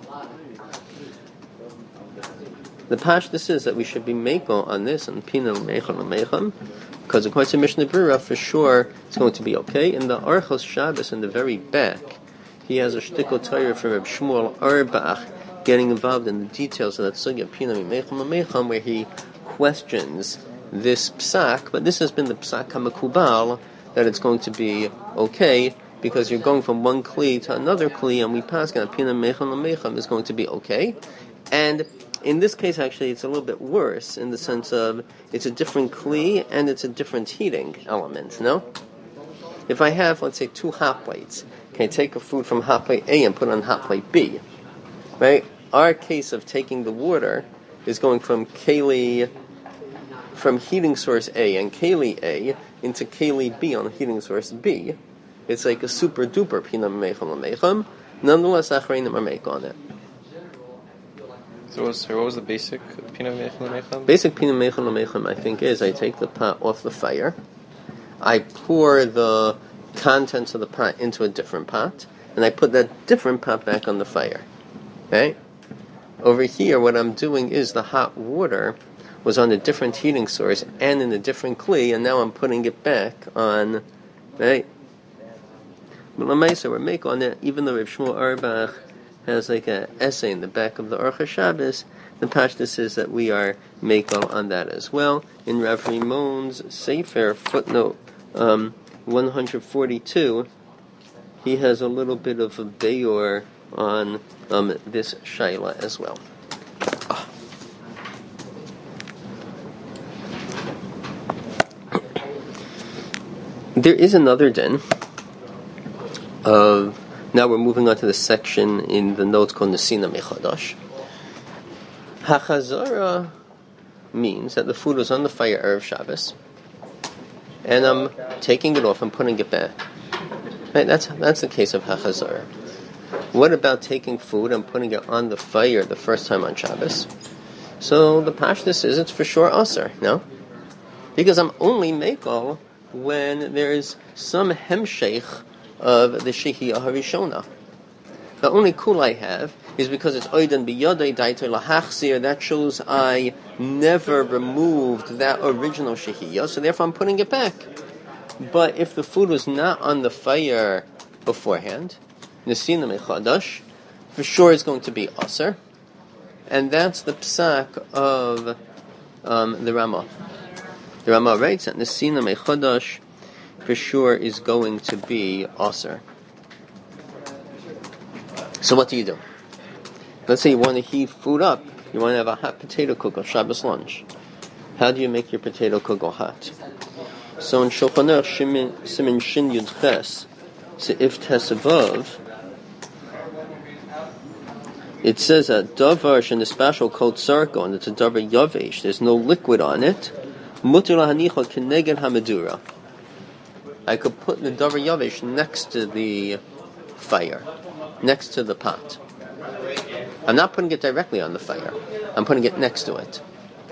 The pashtus is that we should be meko on this and Pina Mimecham Lamecham, because according to Mishnah Berurah, for sure it's going to be okay. In the Archos Shabbos in the very back, he has a shtickle Torah for Reb Shmuel Auerbach getting involved in the details of that sugya Pina Mimecham Mimecham, where he questions this psak, but this has been the psak hamakubal, that it's going to be okay, because you're going from one kli to another kli, and we pass on Pina Mimecham Mimecham is going to be okay. And in this case, actually, it's a little bit worse, in the sense of it's a different kli, and it's a different heating element, no? If I have, let's say, two hot plates, can I take a food from hot plate A and put it on hot plate B? Right? Our case of taking the water is going from keli, from heating source A and keli A into keli B on heating source B. It's like a super duper pina mecham mecham. Nonetheless, achreinim are make on it. So, what was, what was the basic pina mecham mecham? Basic pina mecham mecham, I think, is I take the pot off the fire, I pour the contents of the pot into a different pot, and I put that different pot back on the fire. Okay? Over here, what I'm doing is the hot water was on a different heating source and in a different kli, and now I'm putting it back on, right? But Lamaisa, we're make on it, even though Reb Shmuel Auerbach has like an essay in the back of the Orcha Shabbos, the Pashta says that we are make on that as well. In Rav Rimon's Sefer, footnote um, one forty-two, he has a little bit of a beyor on um, this shaila as well. Ah. There is another din of, now we're moving on to the section in the notes called Nesina Mechadash. Hachazara means that the food was on the fire Erev Shabbos, and I'm taking it off and putting it back. Right? That's that's the case of Hachazara. What about taking food and putting it on the fire the first time on Shabbos? So the Pashta says it's for sure Aser, no? Because I'm only Mekel when there's some Hemsheich of the Shehiyah HaRishona. The only kul I have is because it's Oiden B'yadei Daitoi Lahachzir, that shows I never removed that original Shehiyah, so therefore I'm putting it back. But if the food was not on the fire beforehand, Nesina Mechadash, for sure it's going to be Aser. And that's the psak of um, the Ramah. The Ramah writes that Nesina Mechadash for sure is going to be Aser. So what do you do? Let's say you want to heat food up. You want to have a hot potato kugel, Shabbos lunch. How do you make your potato kugel hot? So in Shulchan Aruch Siman Shin Yud Ches, Seif Tes Avav, it says that davar in the special called sarko, and it's a davar yavesh. There's no liquid on it. Mutar lahanicha keneged hamedura. I could put the davar yavesh next to the fire, next to the pot. I'm not putting it directly on the fire. I'm putting it next to it.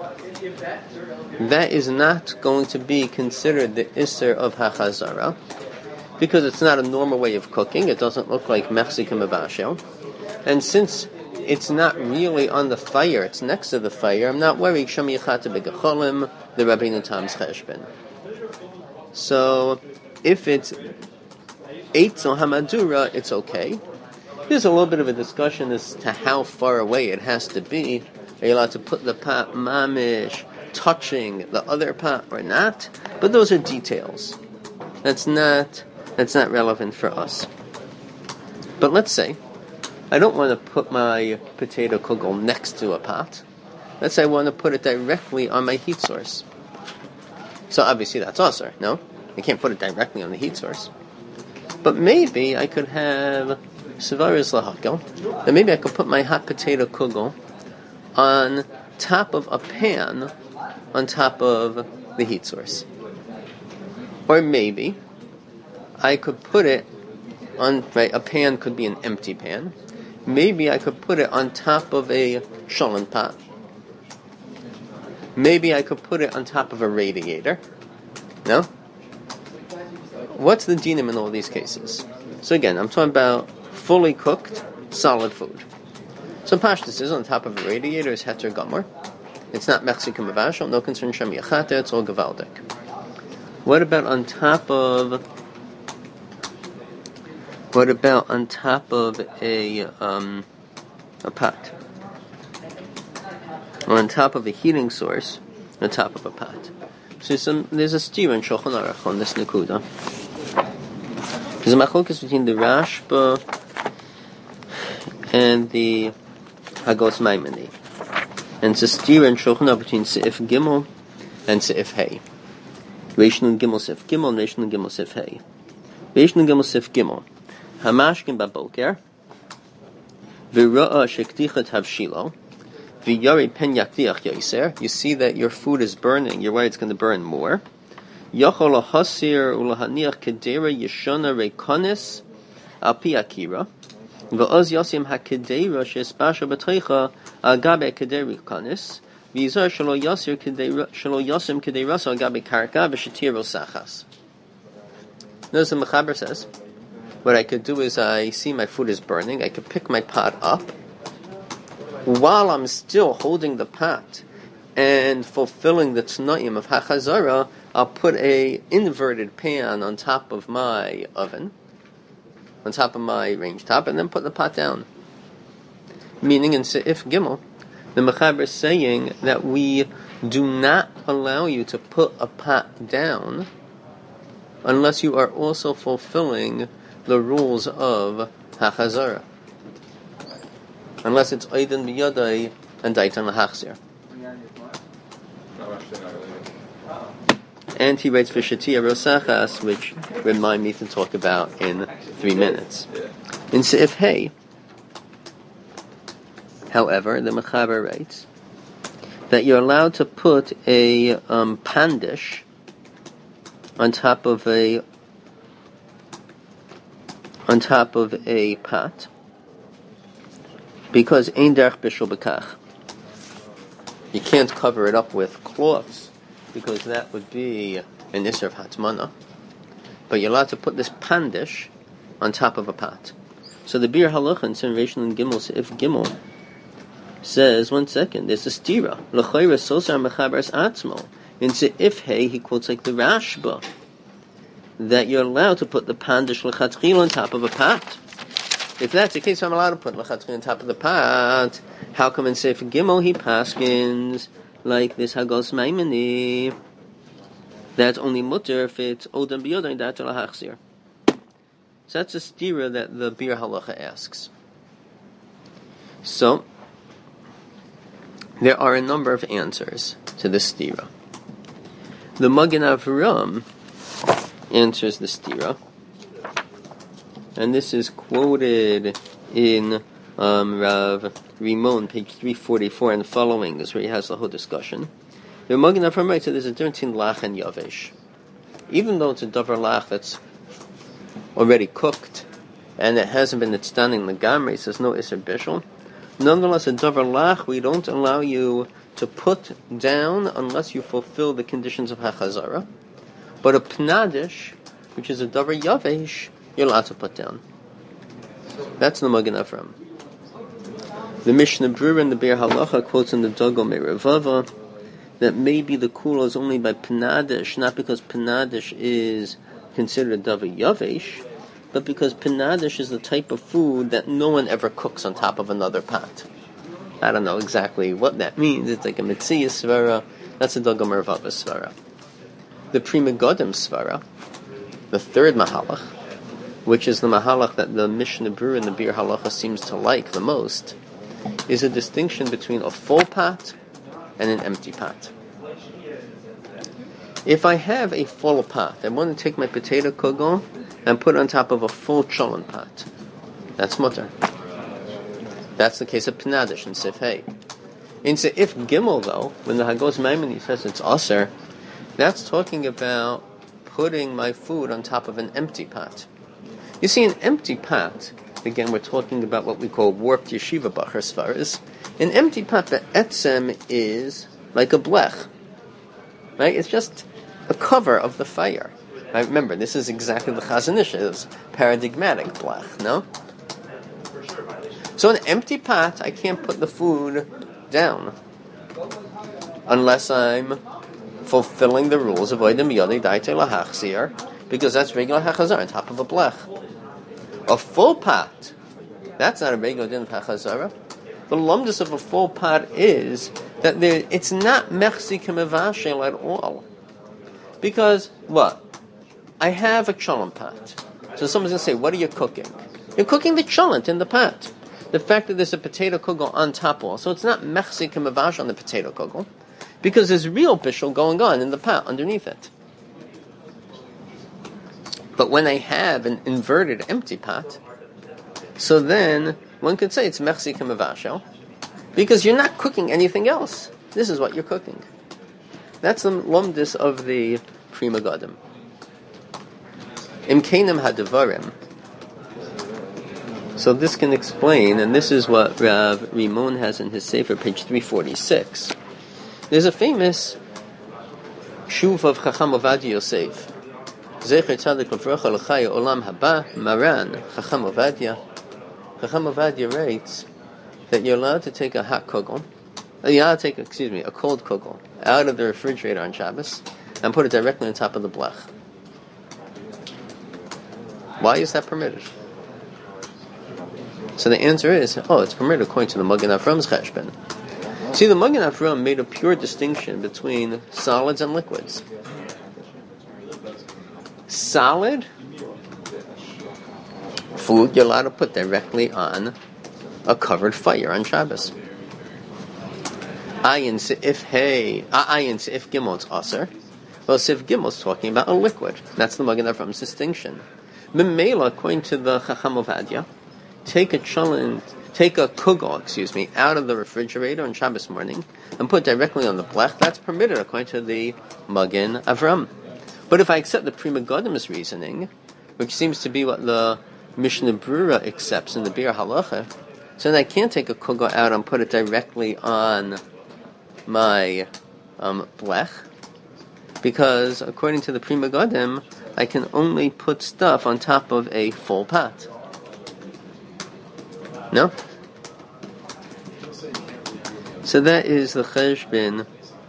That is not going to be considered the Isser of Hachazara, because it's not a normal way of cooking. It doesn't look like Mexican Mavashel. And since it's not really on the fire, it's next to the fire, I'm not worried. Shami Yachata Begacholim, the Rabbeinu Tam's Cheshbon. So, if it's Eitzel Hamadura, it's okay. There's a little bit of a discussion as to how far away it has to be. Are you allowed to put the pot mamish touching the other pot or not? But those are details. That's not that's not relevant for us. But let's say I don't want to put my potato kugel next to a pot. Let's say I want to put it directly on my heat source. So obviously that's aser, no? I can't put it directly on the heat source. But maybe I could have Sevaris Lahakel, then maybe I could put my hot potato kugel on top of a pan on top of the heat source. Or maybe I could put it on, right, a pan could be an empty pan. Maybe I could put it on top of a shalom pot. Maybe I could put it on top of a radiator. No? What's the dinim in all these cases? So again, I'm talking about fully cooked, solid food. So Pashtus is on top of a radiator is heter gomer. It's not Mexican mavashal, no concern shem yachata, it's all gavaldik. What about on top of What about on top of a um, a pot? Or on top of a heating source, on top of a pot. So some, there's a steer in Shulchan Aruch on this Nakuda. There's a machlokes between the Rashba and the Hagos Maimoni. And it's a steer in Shulchan Aruch between Seif Gimel and Seif Hey. Reish Nun Gimel Seif Gimel and Reish Nun Gimel Seif Hey. Reish Nun Gimel Seif Gimel. Hamashkin baboker, v'ra'a shektichat havshilo, v'yari pen yaktiach yoser. You see that your food is burning. You're worried it's going to burn more. Yachol hasir ulahaniach kedera yeshana rekonis al pi akira, v'oz yosim hakedera shespasha b'teicha al gabe kedera rekonis, v'yizar shalo yasir kedera shalo yosim kedera al gabe karka v'shetir sachas. Notice the Mechaber says, what I could do is I see my food is burning. I could pick my pot up while I'm still holding the pot and fulfilling the t'na'im of hachazara. I'll put a inverted pan on top of my oven, on top of my range top, and then put the pot down. Meaning in Seif Gimel, the Mechaber is saying that we do not allow you to put a pot down unless you are also fulfilling the rules of hachazara, unless it's oiden biyadai and daitan lahachzir. And he writes for Shatia Rosachas, which remind me to talk about in three minutes. In Seif Hey, however, the Mechaber writes that you're allowed to put a um, pandish on top of a on top of a pot, because ein derech bishul bekach. You can't cover it up with cloths, because that would be an isser of hatmana. But you're allowed to put this pandish on top of a pot. So the Bir Halacha in Reish Nun Gimel Seif Gimel says, one second, there's a stira. L'chayra sosar mechaberes atzmo. In Seif Hey, he quotes like the Rashba, that you're allowed to put the pandish l'chatchil on top of a pot. If that's the case, I'm allowed to put l'chatchil on top of the pot. How come in Seif Gimel he paskins like this Hagos Maimoni? That's only mutter if it's odem b'yodayin datar lahachzir. So that's a stira that the Bir Halacha asks. So there are a number of answers to this stira. The Magen Avraham answers the stira, and this is quoted in um, Rav Rimon, page three forty-four and following. This is where he has the whole discussion. The Magen Avraham writes that there's a difference between lach and yavesh. Even though it's a davar lach that's already cooked and it hasn't been standing legamri, so there's no iser bishul. Nonetheless, a davar lach we don't allow you to put down unless you fulfill the conditions of hachazara. But a pnadish, which is a davar yavesh, you're allowed to put down. That's the Magen Avraham. The Mishnah Brura and the Bir Halacha quotes in the Dogel Merevava that maybe the kula is only by pnadish, not because pnadish is considered a davar yavesh, but because pnadish is the type of food that no one ever cooks on top of another pot. I don't know exactly what that means. It's like a Metzia Svara. That's a Dogel Merevava Svara. The Pri Megadim Svara, the third Mahalach, which is the Mahalach that the Mishnah Brura and the Bir Halacha seems to like the most, is a distinction between a full pot and an empty pot. If I have a full pot, I want to take my potato kugel and put it on top of a full cholent pot. That's mutter. That's the case of Pnadish and Seif Hey. In Seif Gimel, though, when the Hagos Maimoni says it's aser, that's talking about putting my food on top of an empty pot. You see, an empty pot, again, we're talking about what we call warped yeshiva bacher svaras. An empty pot, the etzem is like a blech. Right? It's just a cover of the fire. Right? Remember, this is exactly the Chazon Ish's paradigmatic blech, no? So an empty pot, I can't put the food down unless I'm fulfilling the rules of Oidem Yodei Daite Lahachzir, because that's regular hachazar on top of a blech. A full pot, that's not a regular din of hachazara. The lumdus of a full pot is that there, it's not mechzi k'mevashel at all. Because, what? I have a cholent pot. So someone's going to say, what are you cooking? You're cooking the cholent in the pot. The fact that there's a potato kugel on top also, it's not mechzi k'mevashel on the potato kugel, because there's real bishul going on in the pot underneath it. But when I have an inverted empty pot, so then one could say it's mechzi k'mevashel, because you're not cooking anything else. This is what you're cooking. That's the lumdus of the Pri Megadim. Im keinem hadavarim. So this can explain, and this is what Rav Rimon has in his Sefer, page three forty-six. There's a famous shuv of Chacham Ovadia Yosef. Zecher Tzadik Levracha L'chai Olam Haba Maran Chacham Ovadia. Chacham Ovadia writes that you're allowed to take a hot kugel, you're allowed to take, excuse me, a cold kugel out of the refrigerator on Shabbos and put it directly on top of the blech. Why is that permitted? So the answer is, oh, it's permitted according to the Magen Avram's cheshbon. See, the Magen Avram made a pure distinction between solids and liquids. Solid food you're allowed to put directly on a covered fire on Shabbos. Ayin Seif Hey, Ayin Seif Gimel, it's Aser. Well, Seif Gimel is talking about a liquid. That's the Magen Avram's distinction. Memela, according to the Chacham Ovadia, take a cholent, take a kugel, excuse me, out of the refrigerator on Shabbos morning and put it directly on the blech. That's permitted according to the Magen Avram. But if I accept the Pri Megadim's reasoning, which seems to be what the Mishnah Brura accepts in the Bir Halacha, so then I can't take a kugel out and put it directly on my um, blech, because according to the Pri Megadim, I can only put stuff on top of a full pot. No? So that is the cheshbon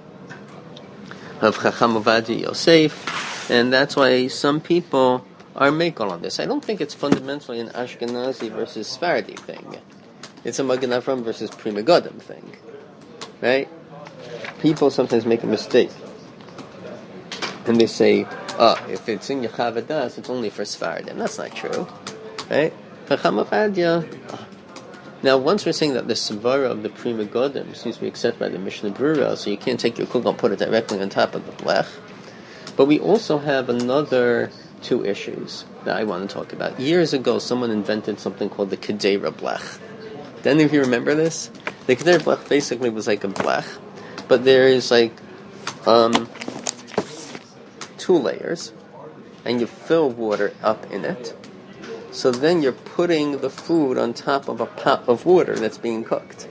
of Chacham Ovadia Yosef, and that's why some people are makel on this. I don't think it's fundamentally an Ashkenazi versus Sephardi thing. It's a Magen Avram versus Pri Megadim thing. Right? People sometimes make a mistake. And they say, oh, if it's in Yechav Das, it's only for Sephardim. That's not true. Right? Chacham Ovadia. Now, once we're saying that the Svara of the Pri Megadim seems to be accepted by the Mishnah Brura, so you can't take your kugel and put it directly on top of the blech. But we also have another two issues that I want to talk about. Years ago, someone invented something called the Kedera blech. Do any of you remember this? The Kedera blech basically was like a blech, but there is like um, two layers, and you fill water up in it. So then you're putting the food on top of a pot of water that's being cooked.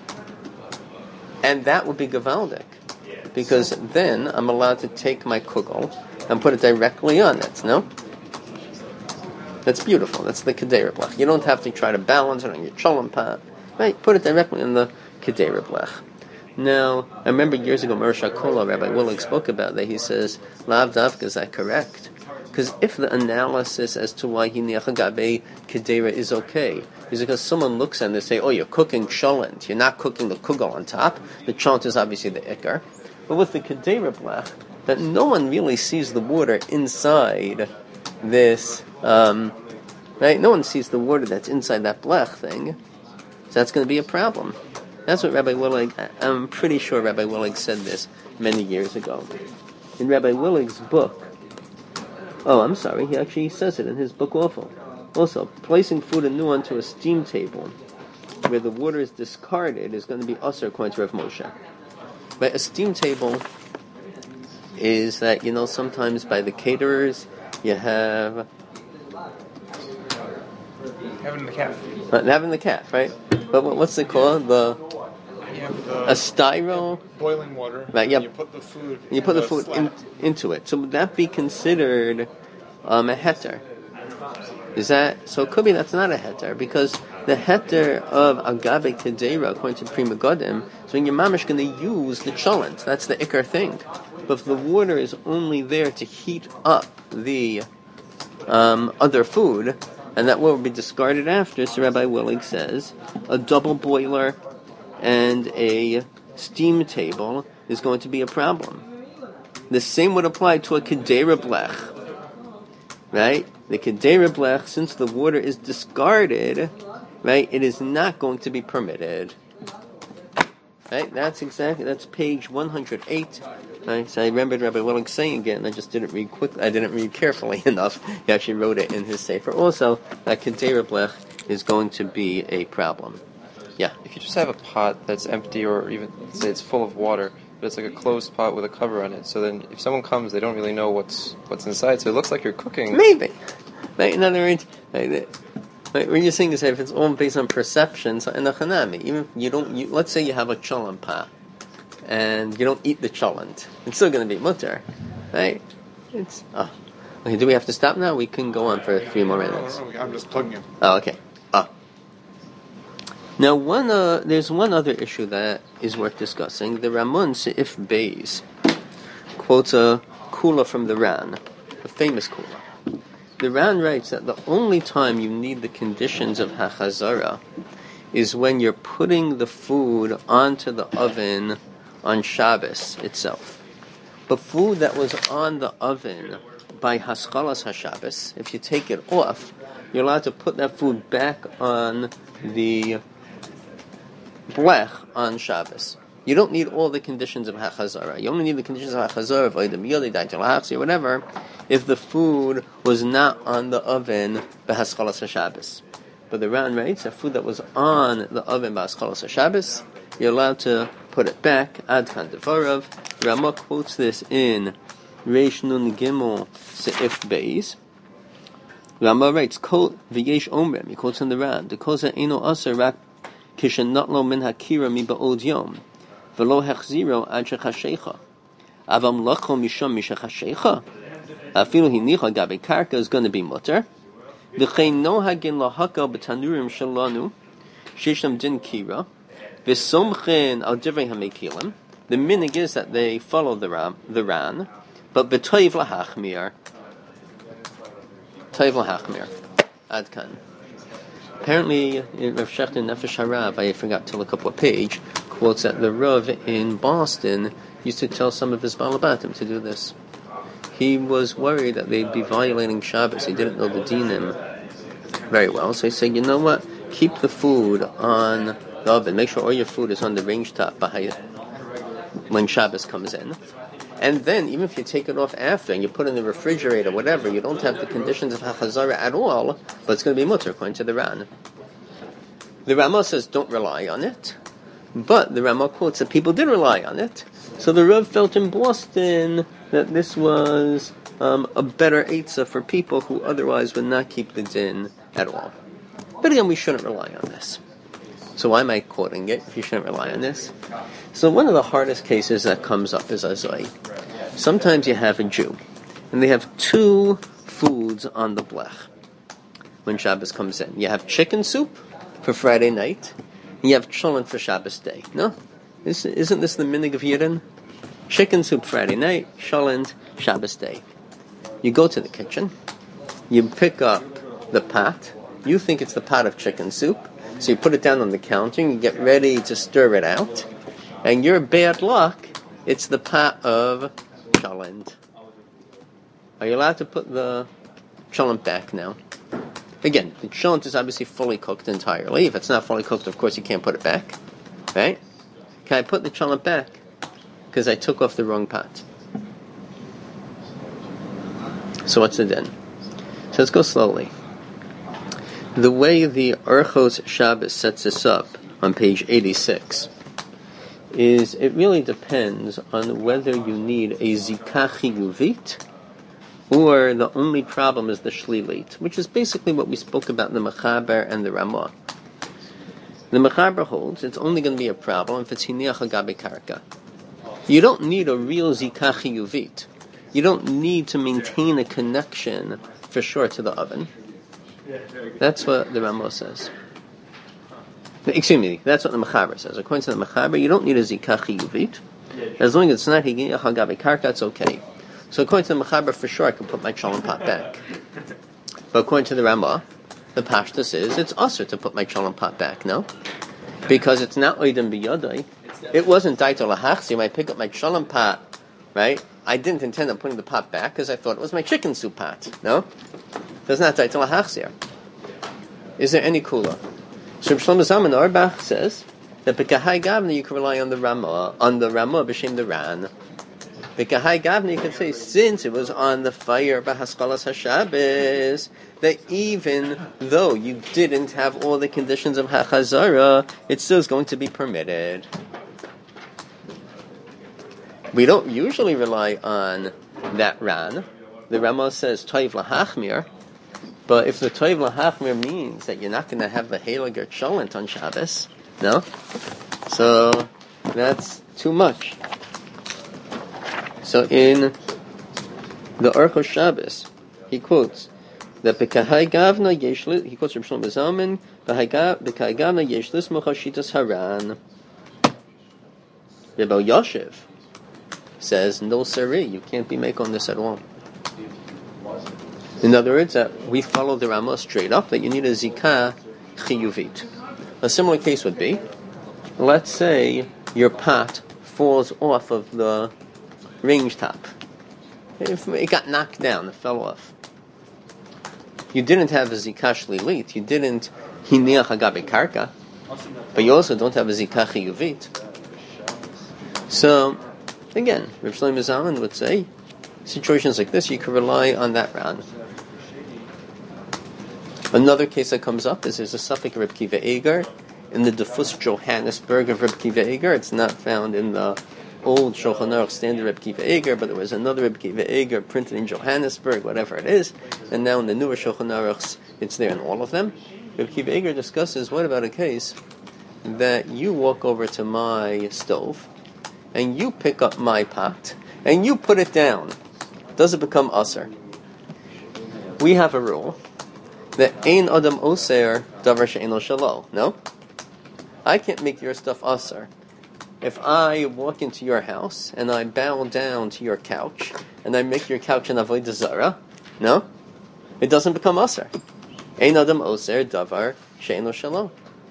And that would be gavaldik, because then I'm allowed to take my kugel and put it directly on it, no? That's beautiful. That's the Kedera blech. You don't have to try to balance it on your cholent pot. Right? Put it directly in the Kedera blech. Now, I remember years ago, Morosh HaKolah, Rabbi Willig spoke about that. He says, Lav Davka, is that correct? Because if the analysis as to why Hiniach Gabe Kedera is okay is because someone looks at it and they say, oh, you're cooking cholent, you're not cooking the kugel on top. The cholent is obviously the ikar. But with the Kedera blech, that no one really sees the water inside this, um, right? No one sees the water that's inside that blech thing. So that's going to be a problem. That's what Rabbi Willig, I'm pretty sure Rabbi Willig said this many years ago. In Rabbi Willig's book, oh, I'm sorry, he actually says it in his book also. Also, placing food anew onto a steam table where the water is discarded is going to be usher according to Rav Moshe. But a steam table is that, you know, sometimes by the caterers, you have... Having the calf. Uh, having the calf, right? But what, what's it called? The... You have the, a styro, boiling water, right? Yeah, you put the food. You put the, the food in, into it. So would that be considered um, a heter? Is that so? It could be that's not a heter because the heter of agabe kedera, according to Pri Megadim, is when your mamish going to use the cholent. That's the ikar thing. But if the water is only there to heat up the um, other food, and that will be discarded after, so Rabbi Willig says, a double boiler and a steam table is going to be a problem. The same would apply to a kedera blech. Right? The kedera blech, since the water is discarded, right, it is not going to be permitted. Right? That's exactly, that's page one hundred eight. Right? So I remembered Rabbi Willig saying it, and I just didn't read quickly. I didn't read carefully enough. He actually wrote it in his sefer. Also, that kedera blech is going to be a problem. Yeah. If you just have a pot that's empty, or even say it's full of water, but it's like a closed pot with a cover on it, so then if someone comes, they don't really know what's what's inside, so it looks like you're cooking. Maybe. Right? In other words, right, right, when you're saying this, if it's all based on perception, so in the Hanami, even if you don't, you, let's say you have a cholent pot, and you don't eat the cholent, it's still going to be mutter, right? It's, oh. Okay, do we have to stop now? We can go on for three more minutes. No, no, I'm just plugging in. Oh, okay. Oh. Now, one uh, there's one other issue that is worth discussing. The Ramun Seif Beis quotes a kula from the Ran, a famous kula. The Ran writes that the only time you need the conditions of hachazara is when you're putting the food onto the oven on Shabbos itself. But food that was on the oven by Haskalas HaShabbos, if you take it off, you're allowed to put that food back on the blech on Shabbos. You don't need all the conditions of hachazara. You only need the conditions of hachazara, of oidem yodi, daitel hachzi, or whatever, if the food was not on the oven b'haschalas HaShabbos. But the Ran writes that food that was on the oven b'haschalas HaShabbos, you're allowed to put it back. Ad kan devarav. Ramah quotes this in Reish Nun Gimel Seif Beis. Ramah writes, "Kol v'yesh omrem." He quotes in the Ran, "The koza eno aser rak kishenatlo min hakira mi ba'od yom, v'lo hechziro ad shechashecha. Avam lacho misham mishachashecha. Afilu hinicha gabe karka is going to be mutter. V'chein no hagin lahakal b'tanurim shalanu shesham din kira v'somchen al divrei hamekilim." The minig is that they follow the ram, the Ran, but b'toiv lahachmir. Toiv lahachmir. Adkan. Apparently, in Rav Shechter Nefesh Harav, I forgot to look up what page, quotes that the Rav in Boston used to tell some of his Balabatim to do this. He was worried that they'd be violating Shabbos. He didn't know the dinim very well, so he said, you know what? Keep the food on the oven. Make sure all your food is on the range top when Shabbos comes in. And then, even if you take it off after and you put it in the refrigerator, whatever, you don't have the conditions of hachazara at all, but it's going to be mutter, according to the Ran. The Ramah says don't rely on it, but the Ramah quotes that people did rely on it. So the Rav felt in Boston that this was um, a better eitzah for people who otherwise would not keep the din at all. But again, we shouldn't rely on this. So why am I quoting it if you shouldn't rely on this? So one of the hardest cases that comes up is azoi. Sometimes you have a Jew, and they have two foods on the blech when Shabbos comes in. You have chicken soup for Friday night, and you have cholent for Shabbos day. No? Isn't this the minig of Yidden? Chicken soup Friday night, cholent Shabbos day. You go to the kitchen, you pick up the pot, you think it's the pot of chicken soup, so you put it down on the counter, and you get ready to stir it out, and your bad luck, it's the pot of cholent. Are you allowed to put the cholent back now? Again, the cholent is obviously fully cooked entirely. If it's not fully cooked, of course you can't put it back. Right? Can I put the cholent back? Because I took off the wrong pot. So what's the din? So let's go slowly. The way the Orchos Shabbos sets this up on page eighty-six is it really depends on whether you need a zikah chiyuvit or the only problem is the shlilit, which is basically what we spoke about in the Mechaber and the Ramah. The Mechaber holds it's only going to be a problem if it's hiniach agabe karka. You don't need a real zikah chiyuvit. You don't need to maintain a connection for sure to the oven. That's what the Ramah says. Excuse me, that's what the Mechaber says. According to the Mechaber, you don't need a zikah chiyuvit. As long as it's not hiniach agabe karka, it's okay. So according to the Mechaber, for sure I can put my cholent pot back. But according to the Ramah, the pashtus is it's usher to put my cholent pot back, no? Because it's not oidem biyadai. It wasn't daito lahachsi. When I pick up my cholent pot, right? I didn't intend on putting the pot back because I thought it was my chicken soup pot, no? That's not daito lahachsi. Is there any kula? So Shlomo Zalman Auerbach says that B'kahai Gavna you can rely on the Ramah, on the Ramah b'shem the Ran. B'kahai Gavna you can say since it was on the fire b'haskalas haShabbos that even though you didn't have all the conditions of hachazara, it still is going to be permitted. We don't usually rely on that Ran. The Ramah says toiv lahachmir. But if the toiv lahachmir means that you're not going to have the helig or cholent on Shabbos, no? So that's too much. So in the Orchos Shabbos, he quotes that b'kahai gavna yeshlis. He quotes from Shlomo Zalman, b'kahai gavna yeshlis mochashitas haran. Rebbe Yoshev says no siri, you can't be making this at all. In other words, that we follow the Ramah straight up, that you need a zikah chiyuvit. A similar case would be, let's say your pot falls off of the range top. It got knocked down, it fell off. You didn't have a zikah shlilit, you didn't hiniach hagabe karka, but you also don't have a zikah chiyuvit. So, again, Rav Shlomo Zalman would say, situations like this, you can rely on that round. Another case that comes up is there's a suffix Reb Kiva Eger in the Defus Johannesburg of Reb Kiva Eger. It's not found in the old Shulchan Aruch standard Reb Kiva Eger, but there was another Reb Kiva Eger printed in Johannesburg, whatever it is, and now in the newer Shulchan Aruchs, it's there in all of them. Reb Kiva Eger discusses, what about a case that you walk over to my stove, and you pick up my pot, and you put it down. Does it become aser? We have a rule that ein adam oser davar she'eno shelo. No? I can't make your stuff aser. If I walk into your house and I bow down to your couch and I make your couch an avodah zara, no? It doesn't become aser. Ein adam oser davar she'eno shelo.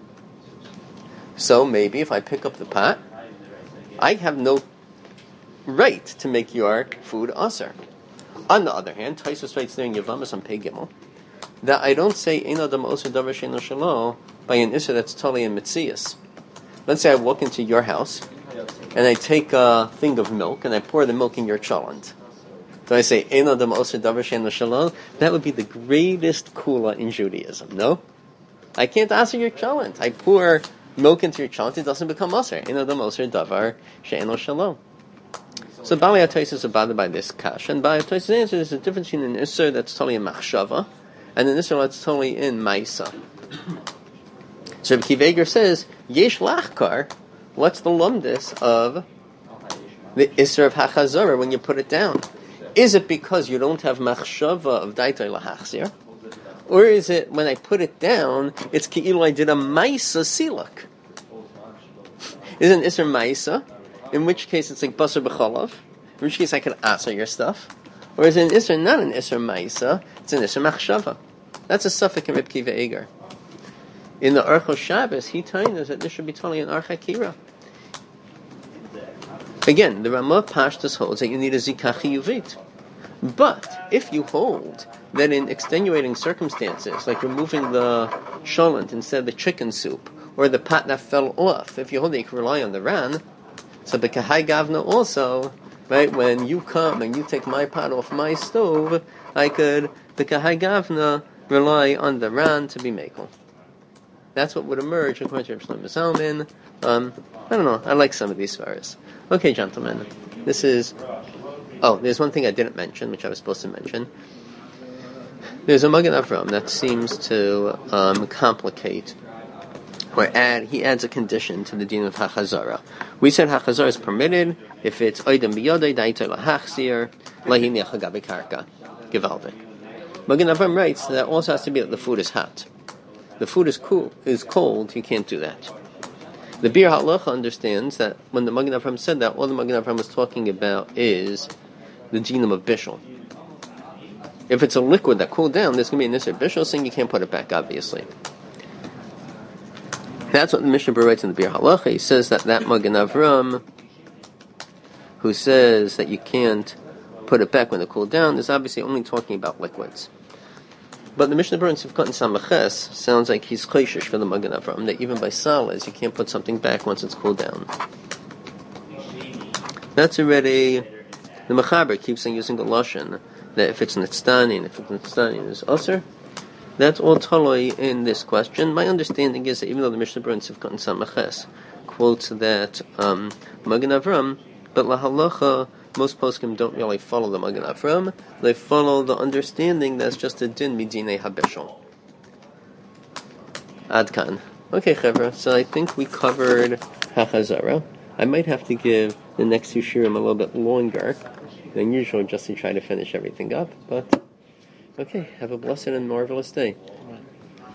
So maybe if I pick up the pot, I have no right to make your food aser. On the other hand, Taisus writes there in Yavamas on Pei Gimel that I don't say Ein Adam Oser Davar She'eno Shelo by an issur that's totally in Mitzias. Let's say I walk into your house and I take a thing of milk and I pour the milk in your cholent. So I say Ein Adam Oser Davar She'eno Shelo. That would be the greatest kula in Judaism. No, I can't aser your cholent. I pour milk into your cholent, it doesn't become aser. Ein Adam Oser Davar She'eno Shelo. So Bali HaTosfos is bothered by this kash, and Bali HaTosfos answers there's a difference in an issur that's totally in machshava and an issur that's totally in maisa. So Reb Kiva Eger says, yesh lachkar, what's the lumdis of the issur of hachazara when you put it down? Is it because you don't have machshava of daitay lahachzir? Or is it when I put it down, it's ki'ilu I did a maisa silak? Is it an issur maisa? In which case it's like basar b'chalav. In which case I can answer your stuff. Or is it an isser, not an isser ma'isa, it's an isser machshava. That's a suffix in Reb Kiva Eger. In the Orchos Shabbos, he tells us that this should be totally an arch hakira. Again, the Ramah Pashtus holds that you need a zikah chiyuvit. But if you hold that in extenuating circumstances, like removing the sholent instead of the chicken soup, or the pot that fell off, if you hold that you can rely on the ran, so b'kahai gavna also, right, when you come and you take my pot off my stove, I could, b'kahai gavna, rely on the ran to be mekel. That's what would emerge according to Rav Shlomo Zalman. Um, I don't know, I like some of these svaras. Okay, gentlemen, this is, oh, there's one thing I didn't mention, which I was supposed to mention. There's a Magen Avram that seems to um, complicate or add, he adds a condition to the din of hachazara. We said hachazara is permitted if it's oidem biyodei daitay lahachzir lahiniach hagabe karka gevaldik. Magen Avram writes that also has to be that the food is hot. The food is cool, is cold. You can't do that. The Bir Halacha understands that when the Magen Avram said that, all the Magen Avram was talking about is the dinam of bishul. If it's a liquid that cooled down, there's going to be an Isser Bishul saying you can't put it back, obviously. That's what the Mishnah Berurah writes in the Bir Halacha. He says that that Magen Avram, who says that you can't put it back when it cooled down, is obviously only talking about liquids. But the Mishnah Berurah in Sivkot and Samaches sounds like he's chayshish for the Magen Avram, that even by solids you can't put something back once it's cooled down. That's already, the Mechaber keeps on using the Lashon, that if it's Nitztani and if it's Nitztani is Usr, that's all totally in this question. My understanding is that even though the Mishnah Berurah in Sivkot and Samaches quotes that um, Magen Avram, but La Halacha, most poskim don't really follow the Magen Avram. They follow the understanding that's just a din midinei habishol. Adkan. Okay, Chevra, so I think we covered Hachazara. I might have to give the next two shiurim a little bit longer than usual just to try to finish everything up, but okay, have a blessed and marvelous day.